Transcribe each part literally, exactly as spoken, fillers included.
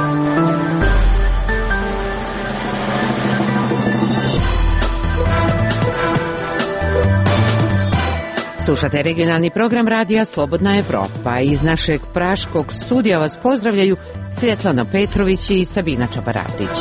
Slušate regionalni program radija Slobodna Evropa. Iz našeg praškog studija vas pozdravljaju Svjetlana Petrović i Sabina Čabaratić.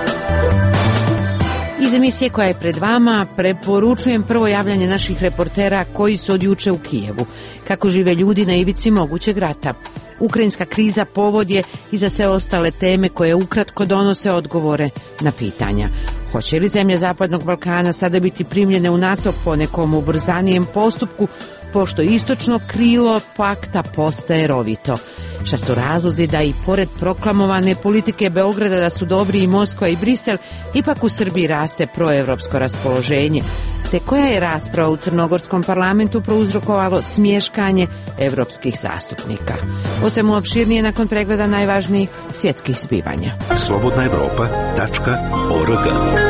Iz emisije koja je pred vama preporučujem prvo javljanje naših reportera koji su od juče u Kijevu. Kako žive ljudi na ivici mogućeg rata. Ukrajinska kriza povod je i za sve ostale teme koje ukratko donose odgovore na pitanja. Hoće li zemlje Zapadnog Balkana sada biti primljene u NATO po nekom ubrzanijem postupku, pošto istočno krilo pakta postaje rovito? Šta su razlozi da i pored proklamovane politike Beograda da su dobri i Moskva i Brisel, ipak u Srbiji raste proevropsko raspoloženje? Te koja je rasprava u crnogorskom parlamentu prouzrokovalo smješkanje evropskih zastupnika? O svemu opširnije nakon pregleda najvažnijih svjetskih zbivanja. slobodna evropa tačka org.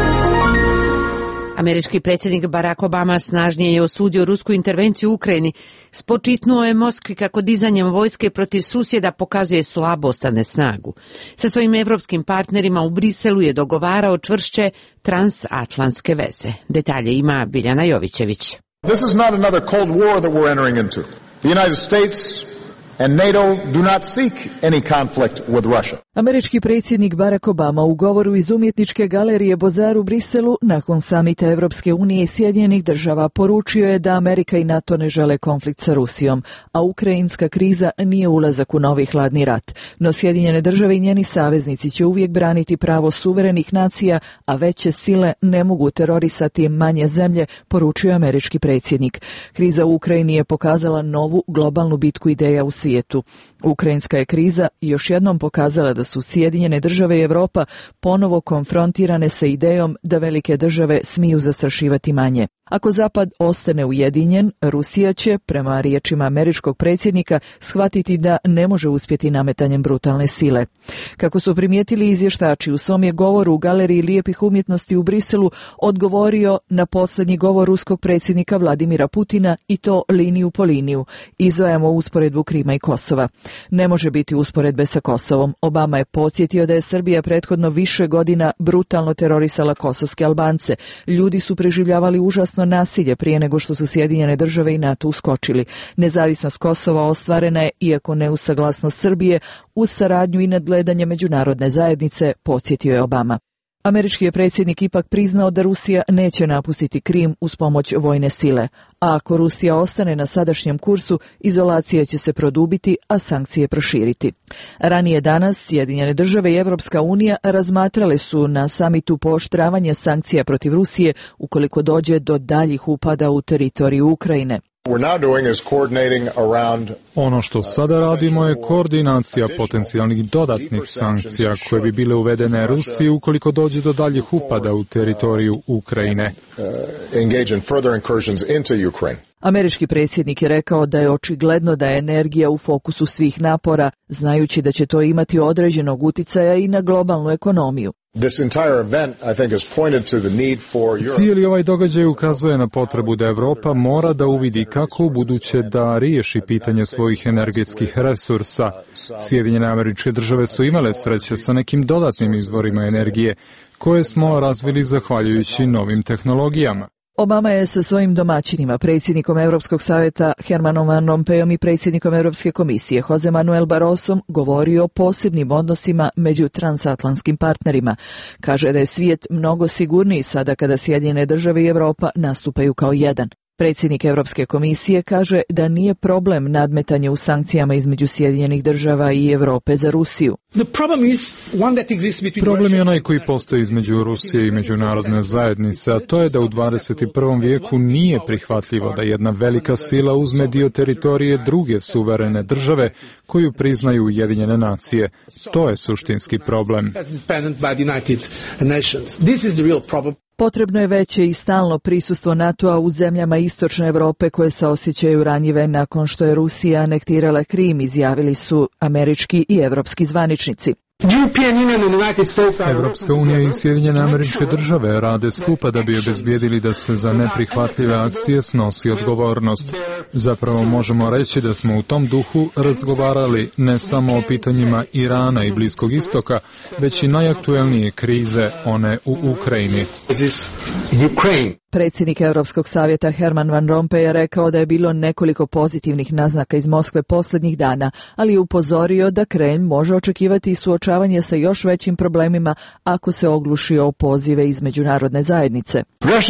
Američki predsjednik Barack Obama snažnije je osudio rusku intervenciju u Ukrajini. Spočitnuo je Moskvi kako dizanjem vojske protiv susjeda pokazuje slabost, a ne snagu. Sa svojim evropskim partnerima u Briselu je dogovarao čvršće transatlantske veze. Detalje ima Biljana Jovićević. This is not another Cold War that we're entering into. The United States and NATO do not seek any conflict with Russia. Američki predsjednik Barack Obama u govoru iz umjetničke galerije Bozar u Briselu nakon samita Evropske unije i Sjedinjenih država poručio je da Amerika i NATO ne žele konflikt sa Rusijom, a ukrajinska kriza nije ulazak u novi hladni rat. No Sjedinjene države i njeni saveznici će uvijek braniti pravo suverenih nacija, a veće sile ne mogu terorisati manje zemlje, poručio američki predsjednik. Kriza u Ukrajini je pokazala novu globalnu bitku ideja u svijetu. Ukrajinska je kriza još jednom pokazala da su Sjedinjene države i Evropa ponovo konfrontirane sa idejom da velike države smiju zastrašivati manje. Ako Zapad ostane ujedinjen, Rusija će, prema riječima američkog predsjednika, shvatiti da ne može uspjeti nametanjem brutalne sile. Kako su primijetili izvještači, u svom je govoru u Galeriji lijepih umjetnosti u Briselu odgovorio na posljednji govor ruskog predsjednika Vladimira Putina, i to liniju po liniju. Izdvajamo usporedbu Krima i Kosova. Ne može biti usporedbe sa Kosovom. Obama je podsjetio da je Srbija prethodno više godina brutalno terorisala kosovske Albance. Ljudi su preživljavali užasno nasilje prije nego što su Sjedinjene države i NATO uskočili. Nezavisnost Kosova ostvarena je, iako ne uz saglasnost Srbije, uz saradnju i nadgledanje međunarodne zajednice, podsjetio je Obama. Američki je predsjednik ipak priznao da Rusija neće napustiti Krim uz pomoć vojne sile. A ako Rusija ostane na sadašnjem kursu, izolacija će se produbiti, a sankcije proširiti. Ranije danas Sjedinjene države i Evropska unija razmatrale su na samitu pooštravanje sankcija protiv Rusije ukoliko dođe do daljih upada u teritoriju Ukrajine. Ono što sada radimo je koordinacija potencijalnih dodatnih sankcija koje bi bile uvedene Rusiji ukoliko dođe do daljih upada u teritoriju Ukrajine. Američki predsjednik je rekao da je očigledno da je energija u fokusu svih napora, znajući da će to imati određenog uticaja i na globalnu ekonomiju. Cijeli ovaj događaj ukazuje na potrebu da Evropa mora da uvidi kako u buduće da riješi pitanje svojih energetskih resursa. Sjedinjene Američke Države su imale sreće sa nekim dodatnim izvorima energije koje smo razvili zahvaljujući novim tehnologijama. Obama je sa svojim domaćinima, predsjednikom Europskog savjeta Hermanom Van Rompuyom i predsjednikom Europske komisije Jose Manuel Barrosom govorio o posebnim odnosima među transatlantskim partnerima. Kaže da je svijet mnogo sigurniji sada kada Sjedinjene države i Evropa nastupaju kao jedan. Predsjednik Europske komisije kaže da nije problem nadmetanje u sankcijama između Sjedinjenih država i Europe za Rusiju. Problem je onaj koji postoji između Rusije i međunarodne zajednice, a to je da u dvadeset prvom vijeku nije prihvatljivo da jedna velika sila uzme dio teritorije druge suverene države koju priznaju Ujedinjene nacije. To je suštinski problem. Potrebno je veće i stalno prisustvo NATO-a u zemljama istočne Europe koje se osjećaju ranjive nakon što je Rusija anektirala Krim, izjavili su američki i evropski zvaničnici. Evropska unija i Sjedinjene Američke Države rade skupa da bi obezbijedili da se za neprihvatljive akcije snosi odgovornost. Zapravo možemo reći da smo u tom duhu razgovarali ne samo o pitanjima Irana i Bliskog istoka, već i najaktuelnije krize, one u Ukrajini. Predsjednik Europskog savjeta Herman Van Rompuy je rekao da je bilo nekoliko pozitivnih naznaka iz Moskve posljednjih dana, ali je upozorio da Kremlj može očekivati suočavanje sa još većim problemima ako se ogluši o pozive iz međunarodne zajednice.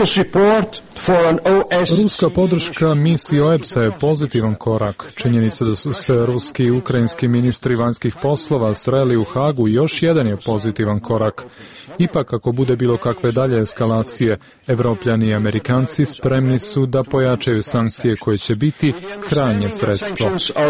Ruska podrška misiji O E P S-a je pozitivan korak. Činjenica da su se ruski i ukrajinski ministri vanjskih poslova sreli u Hagu još jedan je pozitivan korak. Ipak, ako bude bilo kakve dalje eskalacije, Evropljani i Amerikanci spremni su da pojačaju sankcije koje će biti krajnje sredstvo.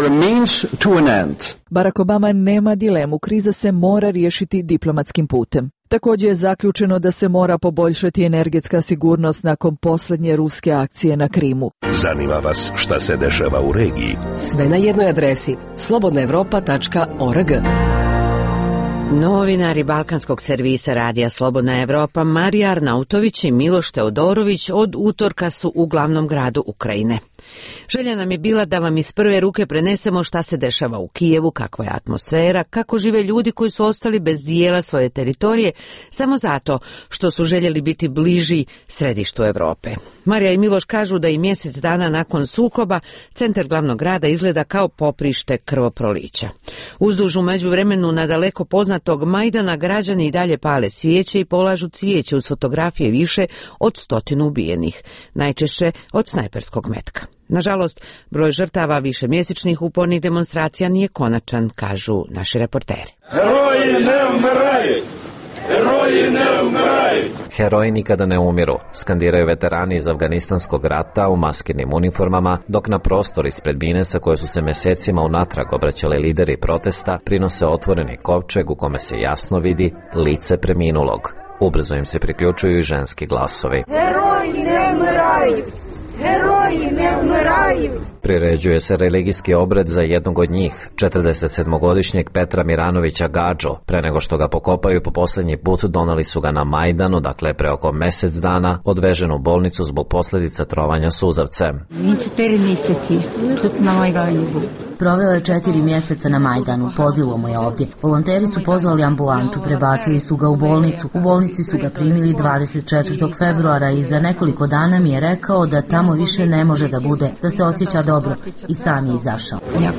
Barack Obama nema dilemu, kriza se mora riješiti diplomatskim putem. Također je zaključeno da se mora poboljšati energetska sigurnost nakon posljednje ruske akcije na Krimu. Zanima vas šta se dešava u regiji? Sve na jednoj adresi slobodna evropa tačka org. Novinari balkanskog servisa radija Slobodna Evropa Marija Arnautović i Miloš Teodorović od utorka su u glavnom gradu Ukrajine. Želja nam je bila da vam iz prve ruke prenesemo šta se dešava u Kijevu, kakva je atmosfera, kako žive ljudi koji su ostali bez dijela svoje teritorije samo zato što su željeli biti bliži središtu Europe. Marija i Miloš kažu da i mjesec dana nakon sukoba centar glavnog grada izgleda kao poprište krvoprolića. Uzduž u međuvremenu na daleko poznatog Majdana građani i dalje pale svijeće i polažu cvijeće uz fotografije više od stotinu ubijenih, najčešće od snajperskog metka. Nažalost, broj žrtava višemjesečnih upornih demonstracija nije konačan, kažu naši reporteri. Heroji ne umiraju! Heroji ne umiraju! Heroji nikada ne umiru, skandiraju veterani iz Afganistanskog rata u maskirnim uniformama, dok na prostor ispred Binesa koje su se mesecima unatrag obraćali lideri protesta, prinose otvoreni kovčeg u kome se jasno vidi lice preminulog. Ubrzo im se priključuju i ženski glasovi. Heroji ne umiraju! Heroji ne umiraju! Priređuje se religijski obred za jednog od njih, četrdesetsedmogodišnjeg Petra Miranovića Gadžo. Pre nego što ga pokopaju po posljednji put, donali su ga na Majdanu, dakle pre oko mjesec dana, odvežen u bolnicu zbog posljedica trovanja suzavcem. četiri mjeseci, тут na Majdanu. Proveo je četiri mjeseca na Majdanu, pozilo mu je ovdje. Volonteri su pozvali ambulantu, prebacili su ga u bolnicu. U bolnici su ga primili dvadeset četvrtog februara i za nekoliko dana mi je rekao da tamo više ne može da bude, da se osjeća dobro i sam je izašao.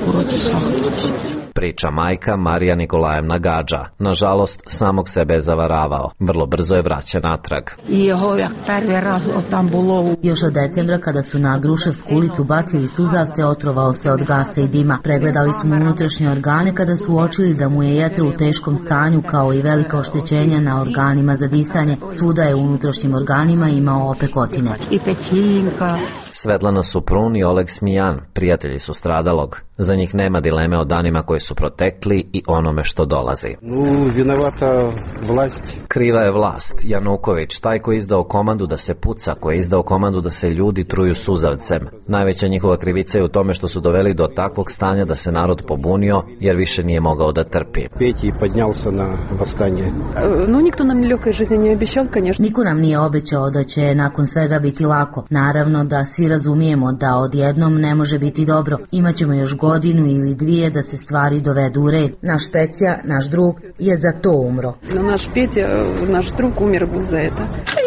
Priča majka Marija Nikolajevna Gadža. Nažalost, samog sebe je zavaravao. Vrlo brzo je vraćen natrag. Još od decembra, kada su na Gruševsku ulicu bacili suzavce, otrovao se od gasa i dima. Pregledali su mu unutrašnje organe kada su uočili da mu je jetra u teškom stanju, kao i velika oštećenja na organima za disanje. Svuda je u unutrašnjim organima imao opekotine. Svetlana Suprun i Oleg Smijan, prijatelji su stradalog. Za njih nema dileme o danima koji su protekli i onome što dolazi. Kriva je vlast. Januković, taj koji je izdao komandu da se puca, koji je izdao komandu da se ljudi truju suzavcem. Najveća njihova krivica je u tome što su doveli do takvog stanja da se narod pobunio, jer više nije mogao da trpi. Niko nam nije obećao da će nakon svega biti lako. Naravno da svi razumijemo da odjednom ne može biti dobro. Imaćemo još godinu ili dvije da se stvari dovedu u red. Naš Pecija, naš drug, je za to umro. Naš Pecija, naš drug umir za to.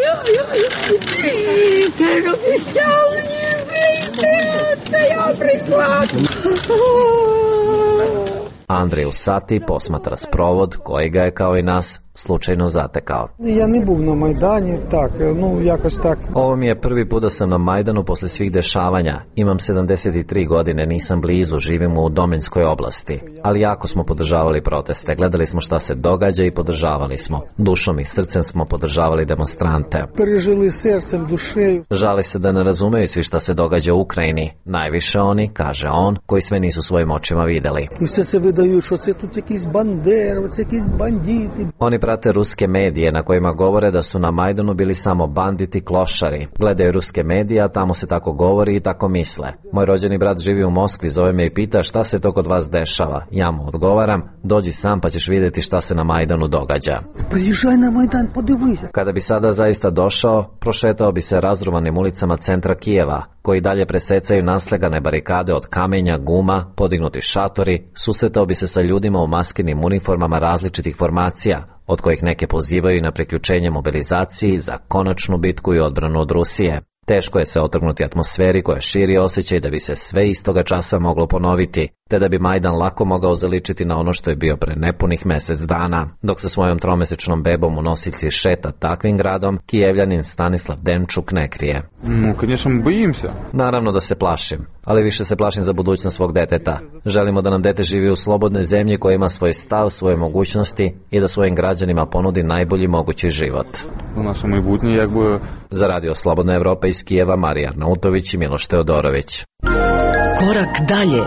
Andrej Usati posmatra sprovod koji ga je kao i nas slučajno zatekao. Ja ne buv na Majdani, tak, no, jakoś tak. Ovo mi je prvi put da sam na Majdanu posle svih dešavanja. Imam sedamdeset tri godine, nisam blizu, živim u Domenskoj oblasti. Ali jako smo podržavali proteste, gledali smo šta se događa i podržavali smo. Dušom i srcem smo podržavali demonstrante. Prežili srcem, dušeju. Žali se da ne razumeju svi šta se događa u Ukrajini. Najviše oni, kaže on, koji sve nisu svojim očima videli. I sve se vydaju, što se tu jakieś bandery, jakieś banditi. Oni prate ruske medije na kojima govore da su na Majdanu bili samo banditi klošari. Gledaju ruske medije, a tamo se tako govori i tako misle. Moj rođeni brat živi u Moskvi, zove me i pita šta se to kod vas dešava. Ja mu odgovaram, dođi sam pa ćeš vidjeti šta se na Majdanu događa. Priježaj na Majdan, podivujte. Kada bi sada zaista došao, prošetao bi se razruvanim ulicama centra Kijeva, koji dalje presecaju naslegane barikade od kamenja, guma, podignuti šatori, susretao bi se sa ljudima u maskinim uniformama različitih formacija, od kojih neke pozivaju na priključenje mobilizaciji za konačnu bitku i odbranu od Rusije. Teško je se otrgnuti atmosferi koja širi osjećaj da bi se sve istoga časa moglo ponoviti, te da bi Majdan lako mogao zaličiti na ono što je bio pre nepunih mjesec dana. Dok sa svojom tromesečnom bebom u nosiljci šeta takvim gradom, Kijevljanin Stanislav Demčuk ne krije. No, конечно, bojim se. Naravno da se plašim, ali više se plašim za budućnost svog deteta. Želimo da nam dete živi u slobodnoj zemlji koja ima svoj stav, svoje mogućnosti i da svojim građanima ponudi najbolji mogući život. U našem majbutnje, jak bi... Za Radio Slobodna Evropa iz Kijeva, Marija Arnautović i Miloš Teodorović. Korak dalje.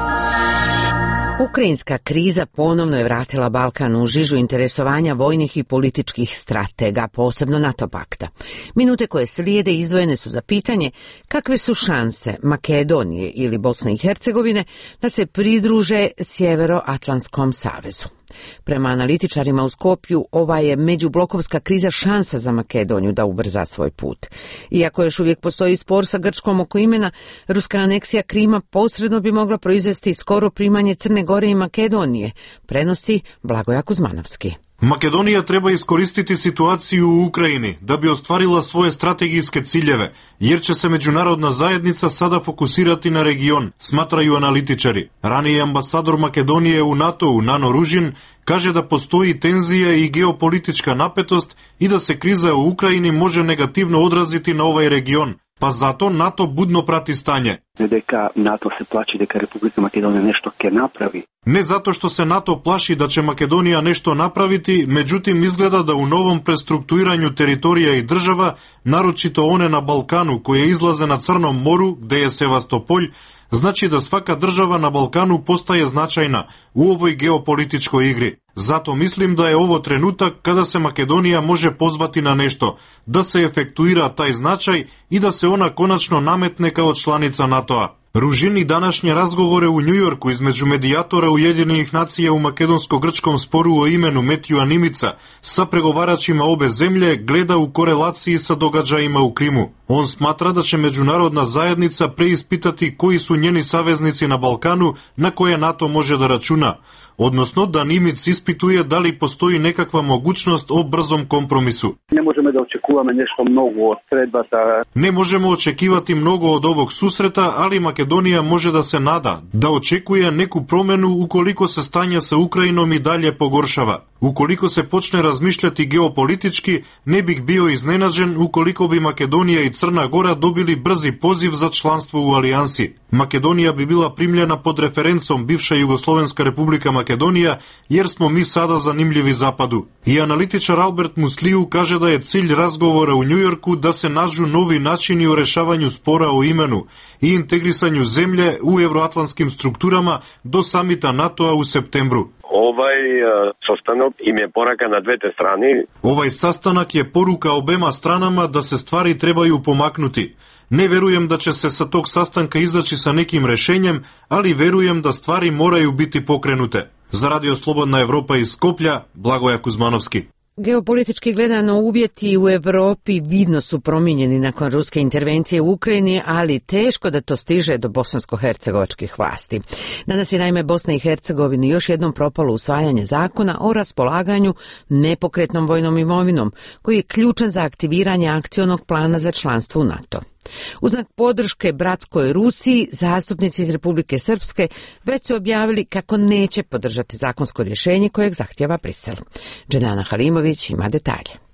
Ukrajinska kriza ponovno je vratila Balkan u žižu interesovanja vojnih i političkih stratega, posebno NATO pakta. Minute koje slijede izdvojene su za pitanje kakve su šanse Makedonije ili Bosne i Hercegovine da se pridruže Sjeveroatlantskom savezu. Prema analitičarima u Skopju, ova je međublokovska kriza šansa za Makedoniju da ubrza svoj put. Iako još uvijek postoji spor sa Grčkom oko imena, ruska aneksija Krima posredno bi mogla proizvesti skoro primanje Crne Gore i Makedonije, prenosi Blagoja Kuzmanovski. Makedonija treba iskoristiti situaciju u Ukrajini da bi ostvarila svoje strategijske ciljeve, jer će se međunarodna zajednica sada fokusirati na region, smatraju analitičari. Raniji ambasador Makedonije u NATO-u Nano Ružin kaže da postoji tenzija i geopolitička napetost i da se kriza u Ukrajini može negativno odraziti na ovaj region, pa zato NATO budno prati stanje. Дека НАТО се плачи дека Република Македонија нешто ќе направи. Не zato što se NATO plaši da će Makedonija nešto napraviti, međutim izgleda da u novom prestrukturiranju teritorija i država, naročito one na Balkanu koje izlaze na Crnom moru, gde je Sevastopolj, znači da svaka država na Balkanu postaje značajna u ovoj geopolitičkoj igri. Zato mislim da je ovo trenutak kada se Makedonija može pozvati na nešto, da se efektuira taj značaj i da se ona konačno nametne kao članica NATO-a. Ružini današnje razgovore u Njujorku između medijatora Ujedinjenih nacija u makedonsko-grčkom sporu o imenu Metjua Nimica sa pregovaračima obe zemlje gleda u korelaciji sa događajima u Krimu. On smatra da će međunarodna zajednica preispitati koji su njeni saveznici na Balkanu na koje NATO može da računa, odnosno da Nimic ispituje da li postoji nekakva mogućnost o brzom kompromisu. Ne možemo da očekujemo nešto mnogo od sredbata. Ne možemo očekivati mnogo od ovog susreta, ali Makedonija može da se nada, da očekuje neku promenu ukoliko se stanje sa Ukrajinom i dalje pogoršava. Ukoliko se počne razmišljati geopolitički, ne bih bio iznenađen ukoliko bi Makedonija i Crna Gora dobili brzi poziv za članstvo u alijansi. Makedonija bi bila primljena pod referencom bivša Jugoslovenska republika Makedonija, jer smo mi sada zanimljivi zapadu. I analitičar Albert Musliju kaže da je cilj razgovora u Njujorku da se nađu novi načini u rešavanju spora o imenu i integrisanju zemlje u evroatlantskim strukturama do samita NATO-a u septembru. Ovaj sastanak im je poruka na dvete strani. Ovaj sastanak je poruka obema stranama da se stvari trebaju pomaknuti. Ne verujem da će se sa tog sastanka izaći sa nekim rešenjem, ali verujem da stvari moraju biti pokrenute. Za Radio Slobodna Evropa iz Skoplja, Blagoja Kuzmanovski. Geopolitički gledano uvjeti u Europi vidno su promijenjeni nakon ruske intervencije u Ukrajini, ali teško da to stiže do bosansko-hercegovačkih vlasti. Danas je naime Bosna i Hercegovini još jednom propalo usvajanje zakona o raspolaganju nepokretnom vojnom imovinom, koji je ključan za aktiviranje akcionog plana za članstvo u NATO. U znak podrške bratskoj Rusiji, zastupnici iz Republike Srpske već su objavili kako neće podržati zakonsko rješenje kojeg zahtjeva Brisel. Dženana Halimović ima detalje.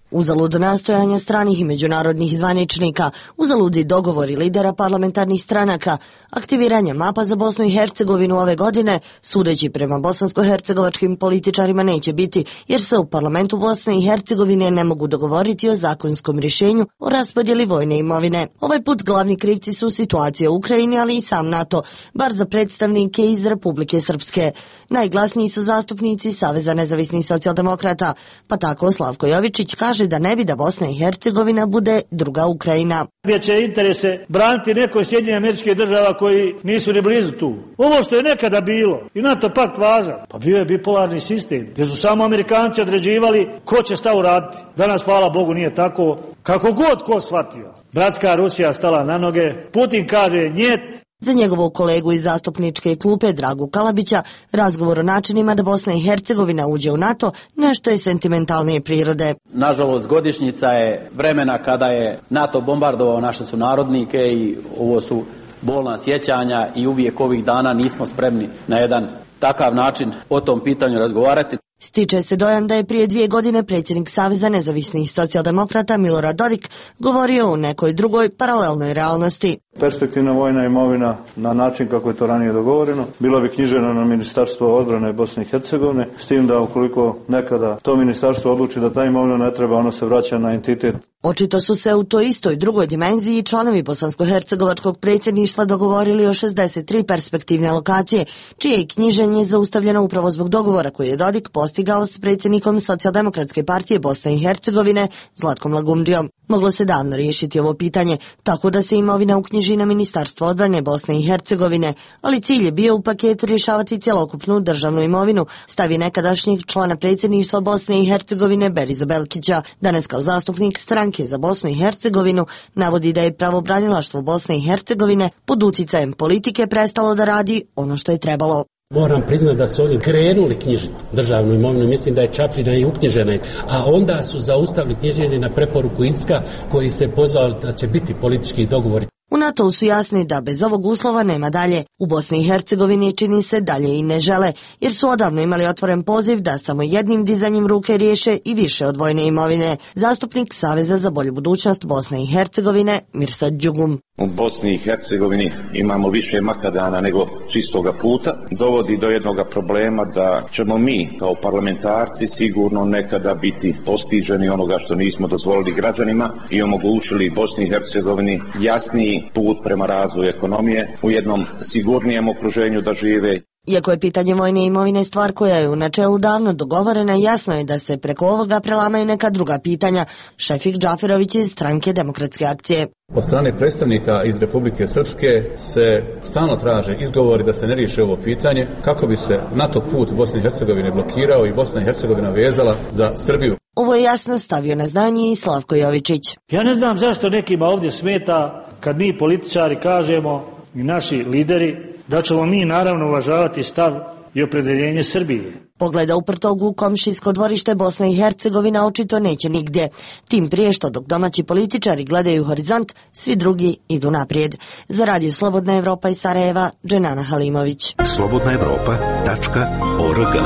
Uzalud nastojanja stranih i međunarodnih zvaničnika, uzaludi dogovori lidera parlamentarnih stranaka, aktiviranje mapa za Bosnu i Hercegovinu ove godine, sudeći prema bosansko-hercegovačkim političarima, neće biti, jer se u parlamentu Bosne i Hercegovine ne mogu dogovoriti o zakonskom rješenju o raspodjeli vojne imovine. Ovaj put glavni krivci su situacija u Ukrajini, ali i sam NATO, bar za predstavnike iz Republike Srpske. Najglasniji su zastupnici Saveza nezavisnih socijaldemokrata, pa tako Slavko Jovičić kaže da ne bi da Bosna i Hercegovina bude druga Ukrajina. Gdje će interese braniti neko iz Sjedinjenih Američkih Država koji nisu ni blizu tu. Ovo što je nekada bilo i NATO pakt važan, pa bio je bipolarni sistem, gdje su samo Amerikanci određivali ko će šta uraditi. Danas, hvala Bogu, nije tako. Kako god ko shvatio. Bratska Rusija stala na noge, Putin kaže njet. Za njegovog kolegu iz zastupničke klupe Dragu Kalabića, razgovor o načinima da Bosna i Hercegovina uđe u NATO nešto je sentimentalnije prirode. Nažalost, godišnjica je vremena kada je NATO bombardovao naše sunarodnike i ovo su bolna sjećanja i uvijek ovih dana nismo spremni na jedan takav način o tom pitanju razgovarati. Stiče se dojam da je prije dvije godine predsjednik Saveza nezavisnih socijaldemokrata Milorad Dodik govorio o nekoj drugoj paralelnoj realnosti. Perspektivna vojna imovina na način kako je to ranije dogovoreno bila bi knjižena na Ministarstvo odbrane Bosne i Hercegovine, s tim da ukoliko nekada to ministarstvo odluči da ta imovina ne treba, ono se vraća na entitet. Očito su se u toj istoj drugoj dimenziji članovi bosansko-hercegovačkog predsjedništva dogovorili o šezdeset tri perspektivne lokacije, čije je knjiženje zaustavljeno upravo zbog dogovora koji je Dodik postigao s predsjednikom Socijaldemokratske partije Bosne i Hercegovine Zlatkom Lagumdžijom. Moglo se davno riješiti ovo pitanje, tako da se imovina uknjiži na Ministarstvo odbrane Bosne i Hercegovine, ali cilj je bio u paketu rješavati cjelokupnu državnu imovinu, stavi nekadašnjeg člana predsjedništva Bosne i Hercegovine Beriza Belkića. Danas kao zastupnik stranke za Bosnu i Hercegovinu navodi da je pravobranilaštvo Bosne i Hercegovine pod uticajem politike prestalo da radi ono što je trebalo. Moram priznati da su oni krenuli knjižiti državnu imovinu, mislim da je Čapljina i uknjižena, a onda su zaustavili knjiženje na preporuku Incka koji se pozvao da će biti politički dogovori. U NATO su jasni da bez ovog uslova nema dalje. U Bosni i Hercegovini čini se dalje i ne žele, jer su odavno imali otvoren poziv da samo jednim dizanjem ruke riješe i više od vojne imovine. Zastupnik Saveza za bolju budućnost Bosne i Hercegovine Mirsad Đugum. U Bosni i Hercegovini imamo više makadana nego čistoga puta. Dovodi do jednog problema da ćemo mi kao parlamentarci sigurno nekada biti postiženi onoga što nismo dozvolili građanima i omogućili Bosni i Hercegovini jasniji put prema razvoju ekonomije, u jednom sigurnijem okruženju da žive. Iako je pitanje vojne imovine stvar koja je u načelu davno dogovorena, jasno je da se preko ovoga prelamaju neka druga pitanja. Šefik Džaferović iz stranke Demokratske akcije. Od strane predstavnika iz Republike Srpske se stalno traže izgovori da se ne riješi ovo pitanje kako bi se NATO put Bosne i Hercegovine blokirao i Bosna i Hercegovina vezala za Srbiju. Ovo je jasno stavio na znanje i Slavko Jovičić. Ja ne znam zašto nekima ovdje smeta kad mi političari kažemo i naši lideri da ćemo mi naravno uvažavati stav i opredjeljenje Srbije. Pogleda uprtog u komšijsko dvorište Bosna i Hercegovina očito neće nigdje. Tim prije što dok domaći političari gledaju horizont, svi drugi idu naprijed. Za Radio Slobodna Evropa iz Sarajeva, Dženana Halimović. slobodna evropa tačka org.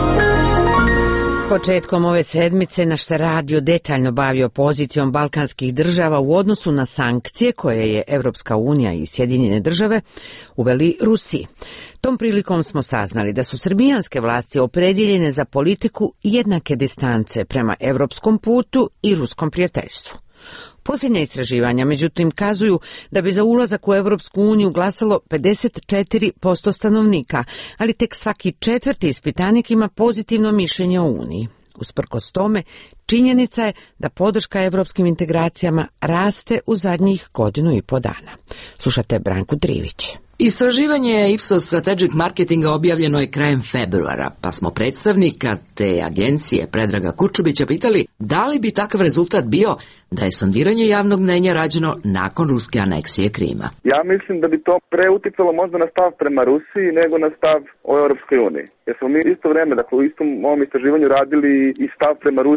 Početkom ove sedmice naš se radio detaljno bavio pozicijom balkanskih država u odnosu na sankcije koje je Evropska unija i Sjedinjene države uveli Rusiji. Tom prilikom smo saznali da su srbijanske vlasti opredjeljene za politiku jednake distance prema evropskom putu i ruskom prijateljstvu. Posljednja istraživanja, međutim, kazuju da bi za ulazak u Evropsku uniju glasalo pedeset četiri posto stanovnika, ali tek svaki četvrti ispitanik ima pozitivno mišljenje o Uniji. Usprkos tome, činjenica je da podrška evropskim integracijama raste u zadnjih godinu i po dana. Slušate Branku Trivić. Istraživanje Ipsos Strategic Marketinga objavljeno je krajem februara, pa smo predstavnika te agencije Predraga Kurčubića pitali da li bi takav rezultat bio da je sondiranje javnog mnenja rađeno nakon ruske aneksije Krima. Ja mislim da bi to preuticalo možda na stav prema Rusiji nego na stav o Europskoj uniji. Jer smo mi isto vreme, dakle u istom ovom istraživanju radili i stav prema Rusiji i Europskoj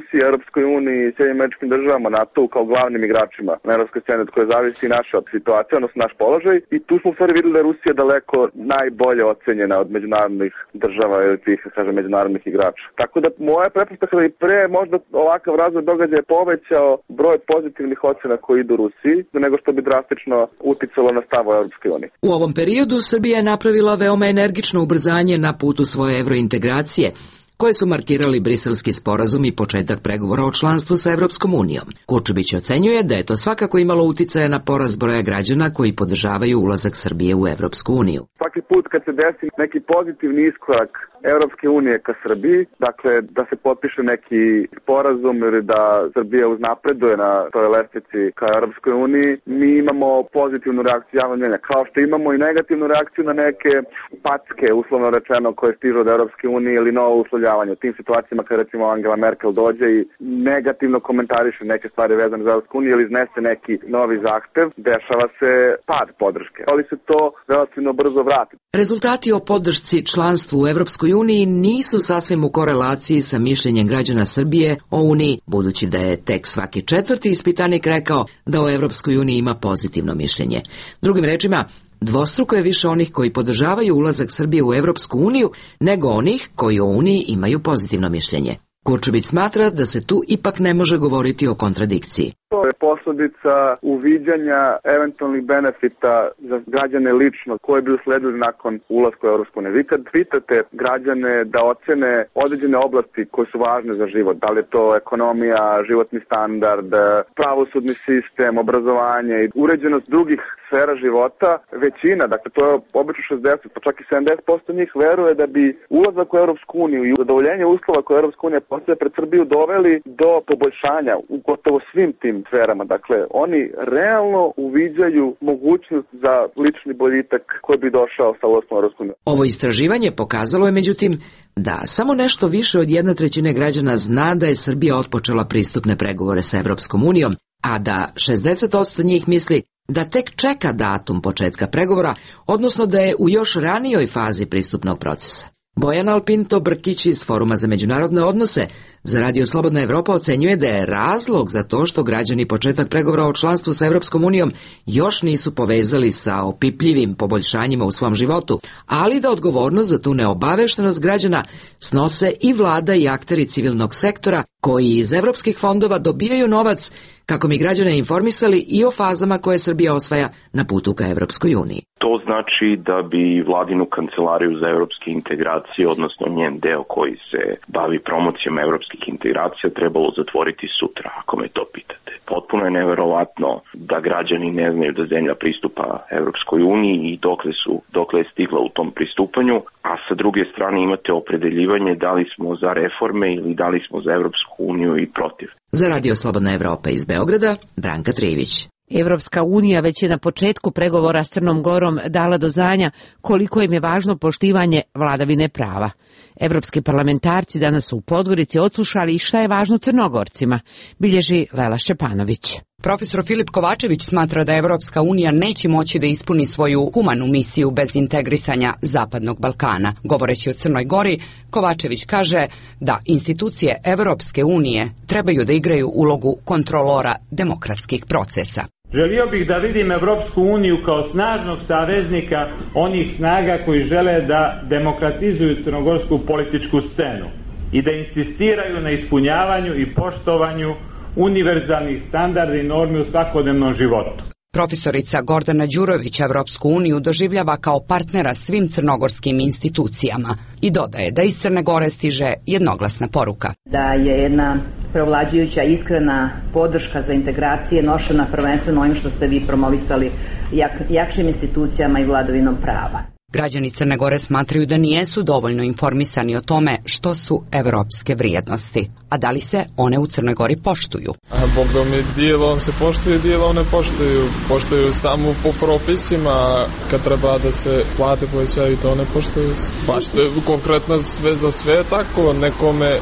Evropskoj uniji i Sjedinjenim Američkim Državama, NATO kao glavnim igračima na evropskoj sceni od koje zavisi naša situacija, odnosno naš položaj. I tu smo u stvari videli da je Rusija daleko najbolje ocenjena od međunarodnih država ili tih, kažem, međunarodnih igrača. Tako da moja pretpostavka da i pre možda ovakav razvoj događaja je povećao broj pozitivnih ocena koji idu Rusiji, nego što bi drastično uticalo na stav u Evropskoj uniji. U ovom periodu Srbija je napravila veoma energično ubrzanje na putu svoje evrointegracije, koje su markirali Briselski sporazum i početak pregovora o članstvu sa Evropskom unijom. Kurčubić ocenjuje da je to svakako imalo uticaja na porast broja građana koji podržavaju ulazak Srbije u Evropsku uniju. Svaki put kad se desi neki pozitivni iskorak Evropske unije ka Srbiji, dakle da se potpiše neki sporazum ili da Srbija uznapreduje na toj lestvici ka Evropskoj uniji, mi imamo pozitivnu reakciju javnog mnjenja, kao što imamo i negativnu reakciju na neke packe, uslovno rečeno, koje stižu od Evropske unije ili novo uslovljavanje. U tim situacijama kad recimo Angela Merkel dođe i negativno komentariše neke stvari vezane za Evropsku uniju ili iznese neki novi zahtev, dešava se pad podrške, ali se to relativno brzo vrati. Rezultati o podršci članstvu u Evropskoj uniji nisu sasvim u korelaciji sa mišljenjem građana Srbije o Uniji, budući da je tek svaki četvrti ispitanik rekao da o Evropskoj uniji ima pozitivno mišljenje. Drugim rečima, dvostruko je više onih koji podržavaju ulazak Srbije u Evropsku uniju nego onih koji o Uniji imaju pozitivno mišljenje. Kurčubić smatra da se tu ipak ne može govoriti o kontradikciji. To je posljedica uviđanja eventualnih benefita za građane lično koje bi usledili nakon ulaska u Evropsku uniju. Vi kad pitate građane da ocene određene oblasti koje su važne za život, da li je to ekonomija, životni standard, pravosudni sistem, obrazovanje i uređenost drugih sfera života, većina, dakle to je obično šezdeset, pa čak i sedamdeset posto njih veruje da bi ulazak u Evropsku uniju i zadovoljenje uslova koje Evropska unija postavlja pred Srbiju doveli do poboljšanja u gotovo svim tim sferama. Dakle, oni realno uviđaju mogućnost za lični boljitak koji bi došao sa ulaskom u Evropsku uniju. Ovo istraživanje pokazalo je međutim da samo nešto više od jedne trećine građana zna da je Srbija otpočela pristupne pregovore sa Evropskom unijom, a da šezdeset posto njih misli da tek čeka datum početka pregovora, odnosno da je u još ranijoj fazi pristupnog procesa. Bojan Alpinto Brkić iz Foruma za međunarodne odnose za Radio Slobodna Evropa ocenjuje da je razlog za to što građani početak pregovora o članstvu sa Evropskom unijom još nisu povezali sa opipljivim poboljšanjima u svom životu, ali da odgovornost za tu neobaveštenost građana snose i vlada i akteri civilnog sektora koji iz evropskih fondova dobijaju novac kako bi građane informisali i o fazama koje Srbija osvaja na putu ka Evropskoj uniji. To znači da bi vladinu kancelariju za evropske integracije, odnosno njen deo koji se bavi promocijom evropskih integracija, trebalo zatvoriti sutra, ako me to pitate. Potpuno je neverovatno da građani ne znaju da zemlja pristupa Evropskoj uniji i dokle su, dokle je stigla u tom pristupanju, a sa druge strane imate opredeljivanje da li smo za reforme ili da li smo za Evropsku uniju i protiv. Za Radio Slobodna Evropa iz Beograda, Branka Trivić. Evropska unija već je na početku pregovora s Crnom Gorom dala do znanja koliko im je važno poštivanje vladavine prava. Evropski parlamentarci danas su u Podgorici odslušali šta je važno Crnogorcima, bilježi Lela Šćepanović. Profesor Filip Kovačević smatra da Evropska unija neće moći da ispuni svoju humanu misiju bez integrisanja Zapadnog Balkana. Govoreći o Crnoj Gori, Kovačević kaže da institucije Evropske unije trebaju da igraju ulogu kontrolora demokratskih procesa. Želio bih da vidim Evropsku uniju kao snažnog saveznika onih snaga koji žele da demokratizuju crnogorsku političku scenu i da insistiraju na ispunjavanju i poštovanju univerzalnih standarda i normi u svakodnevnom životu. Profesorica Gordana Đurović Evropsku uniju doživljava kao partnera svim crnogorskim institucijama i dodaje da iz Crne Gore stiže jednoglasna poruka. Da je jedna preovlađujuća iskrena podrška za integracije nošena prvenstveno ovim što ste vi promovisali jak, jakšim institucijama i vladavinom prava. Građani Crne Gore smatraju da nijesu dovoljno informisani o tome što su evropske vrijednosti, a da li se one u Crnoj Gori poštuju. A Bog da mi dijelom se poštuju, dijelom ne poštuju. Poštuju samo po propisima, kad treba da se plate povećaju, to ne poštuju. Baš to je konkretno sve za sve tako, nekome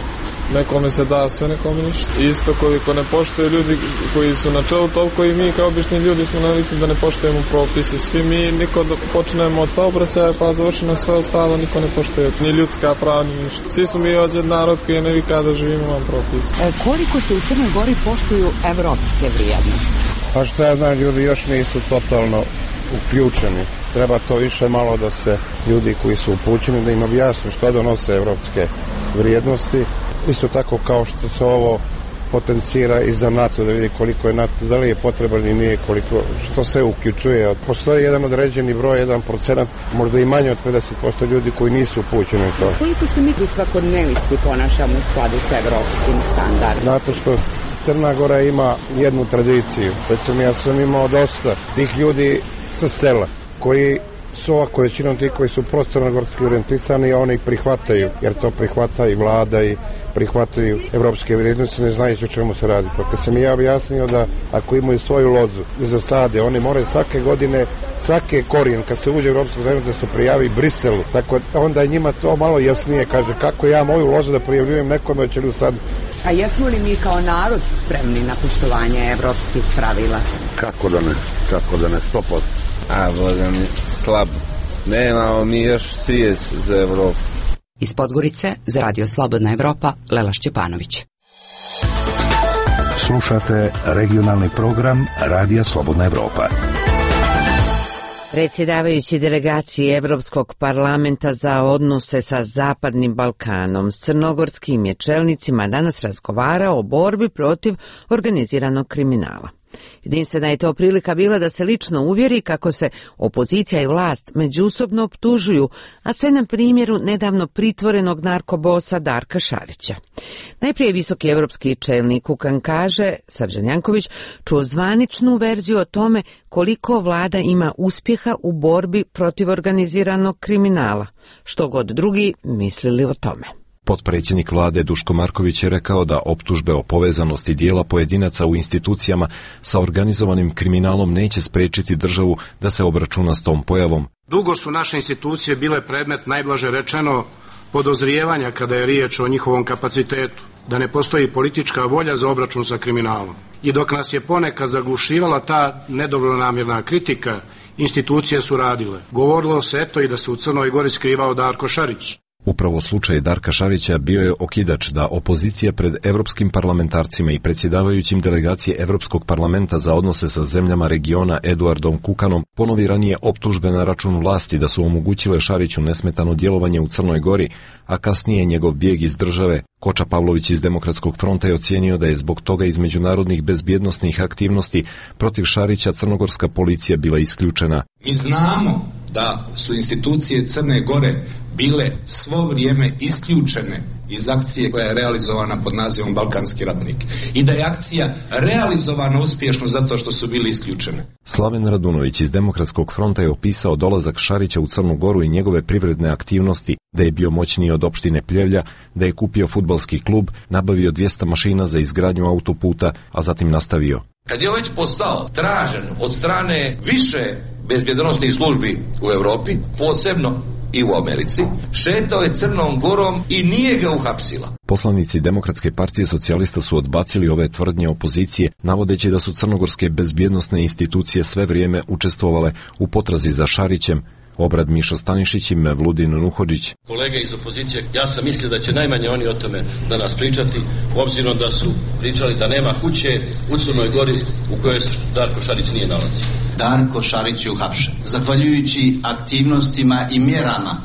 nekome se da sve, nekome ništa. Isto koliko ne poštuje ljudi koji su na čelu, toliko i mi kao obični ljudi smo navikli da ne poštujemo propise. Svi mi, niko počnemo od saobraćaja pa završimo sve ostalo, niko ne poštuje ni ljudska prava, ni ništa. Svi smo mi ovdje narod koji ne vika da živimo vam propise. E, koliko se u Crnoj Gori poštuju evropske vrijednosti? Pa što ja znam, ljudi još nisu totalno uključeni. Treba to više malo da se ljudi koji su upućeni da im objasnu što donose evropske vrijednosti. Isto tako kao što se ovo potencira i za NATO, da vidi koliko je NATO, da li je potreban i nije, koliko, što se uključuje. Postoji jedan određeni broj, jedan procenat, možda i manje od pedeset posto ljudi koji nisu upućeni u to. Koliko se mi u svakodnevici ponašamo u skladu sa evropskim standardima? Zato što Crna Gora ima jednu tradiciju. Recimo, ja sam imao dosta tih ljudi sa sela koji su ovako većinom ti koji su prostorno-gorski orijentisani, a oni prihvataju, jer to prihvata i vlada i prihvataju evropske vrijednosti, ne znajući o čemu se radi. Pa kad sam ja objasnio da ako imaju svoju lozu zasade, oni moraju svake godine, svake korijen, kad se uđe u evropsku zemlju, da se prijavi Briselu. Tako onda je njima to malo jasnije, kaže, kako ja moju lozu da prijavljujem nekome, će li sad. A jesmo li mi kao narod spremni na poštovanje evropskih pravila? Kako da ne, kako da ne, sto posto. A, boga mi, slabo. Nemamo mi još svijest za Evropu. Iz Podgorice, za Radio Slobodna Evropa, Lela Šćepanović. Slušate regionalni program Radija Slobodna Evropa. Predsjedavajući delegaciji Evropskog parlamenta za odnose sa Zapadnim Balkanom s crnogorskim je čelnicima danas razgovarao o borbi protiv organiziranog kriminala. Jedinstvena je to prilika bila da se lično uvjeri kako se opozicija i vlast međusobno optužuju, a sve na primjeru nedavno pritvorenog narkobosa Darka Šarića. Najprije visoki evropski čelnik Kukan kaže, Srđan Janković, čuo zvaničnu verziju o tome koliko vlada ima uspjeha u borbi protiv organiziranog kriminala, što god drugi mislili o tome. Potpredsjednik vlade Duško Marković je rekao da optužbe o povezanosti dijela pojedinaca u institucijama sa organizovanim kriminalom neće spriječiti državu da se obračuna s tom pojavom. Dugo su naše institucije bile predmet, najblaže rečeno, podozrijevanja kada je riječ o njihovom kapacitetu, da ne postoji politička volja za obračun sa kriminalom. I dok nas je ponekad zaglušivala ta nedobronamjerna kritika, institucije su radile. Govorilo se eto i da se u Crnoj Gori skrivao Darko Šarić. Upravo slučaj Darka Šarića bio je okidač da opozicija pred evropskim parlamentarcima i predsjedavajućim delegacije Evropskog parlamenta za odnose sa zemljama regiona Eduardom Kukanom ponovi ranije optužbe na račun vlasti da su omogućile Šariću nesmetano djelovanje u Crnoj Gori, a kasnije njegov bijeg iz države. Koča Pavlović iz Demokratskog fronta je ocijenio da je zbog toga iz međunarodnih bezbjednosnih aktivnosti protiv Šarića crnogorska policija bila isključena. Mi znamo da su institucije Crne Gore bile svo vrijeme isključene iz akcije koja je realizovana pod nazivom Balkanski ratnik i da je akcija realizovana uspješno zato što su bili isključene. Slaven Radunović iz Demokratskog fronta je opisao dolazak Šarića u Crnu Goru i njegove privredne aktivnosti, da je bio moćniji od opštine Pljevlja, da je kupio fudbalski klub, nabavio dvjesto mašina za izgradnju autoputa, a zatim nastavio. Kad je već postao tražen od strane više bezbjednosnih službi u Europi, posebno i u Americi, šetao je Crnom Gorom i nije ga uhapsila. Poslanici Demokratske partije socijalista su odbacili ove tvrdnje opozicije, navodeći da su crnogorske bezbjednosne institucije sve vrijeme učestvovale u potrazi za Šarićem. Obrad Mišo Stanišić i Mevludin Nuhodžić. Kolege iz opozicije, ja sam mislio da će najmanje oni o tome danas pričati, obzirom da su pričali da nema kuće u Crnoj Gori u kojoj Darko Šarić nije nalazio. Darko Šarić je uhapšen. Zahvaljujući aktivnostima i mjerama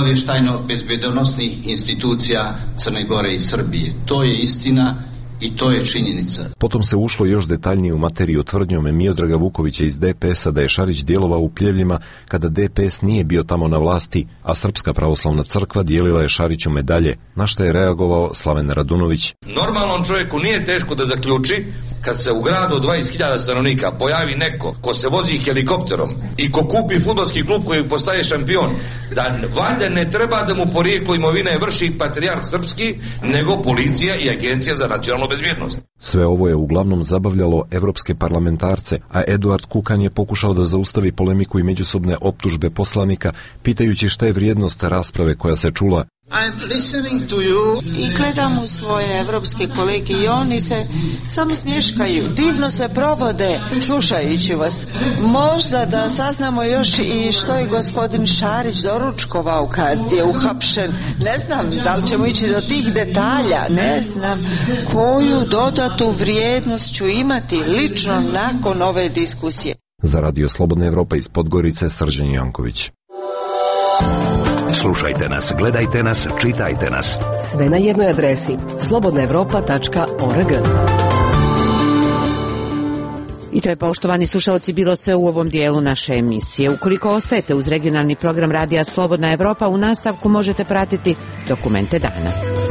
obavještajno-bezbjednosnih institucija Crne Gore i Srbije. To je istina i to je činjenica. Potom se ušlo još detaljnije u materiju tvrdnjom Miodraga Vukovića iz D P S-a da je Šarić djelovao u Pljevljima kada D P S nije bio tamo na vlasti, a Srpska pravoslavna crkva dijelila je Šariću medalje, na što je reagovao Slaven Radunović. Normalnom čovjeku nije teško da zaključi kad se u gradu od dvadeset hiljada stanovnika pojavi neko ko se vozi helikopterom i ko kupi fudbalski klub koji postaje šampion, da valjda ne treba da mu porijeklo imovine vrši patrijarh srpski, nego policija i agencija za nacionalnu bezbjednost. Sve ovo je uglavnom zabavljalo evropske parlamentarce, a Eduard Kukan je pokušao da zaustavi polemiku i međusobne optužbe poslanika, pitajući šta je vrijednost rasprave koja se čula. I'm listening to you. I gledam u svoje evropske kolege i oni se samo smješkaju. Divno se provode slušajući vas. Možda da saznamo još i što je gospodin Šarić doručkovao kad je uhapšen. Ne znam da li ćemo ići do tih detalja. Ne znam koju dodatu vrijednost ću imati lično nakon ove diskusije. Za Radio Slobodna Evropa iz Podgorice, Srđan Janković. Slušajte nas, gledajte nas, čitajte nas. Sve na jednoj adresi slobodna evropa tačka org. I to je, poštovani slušalci, bilo sve u ovom dijelu naše emisije. Ukoliko ostajete uz regionalni program Radija Slobodna Evropa, u nastavku možete pratiti Dokumente dana.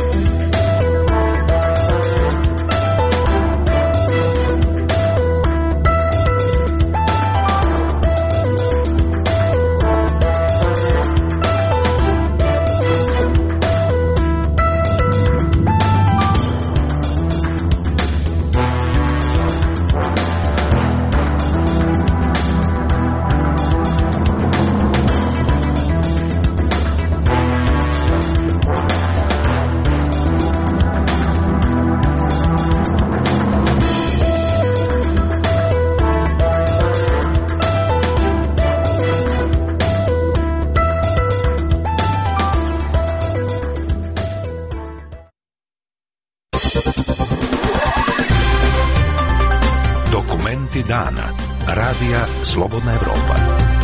Dana. Radija Slobodna Evropa.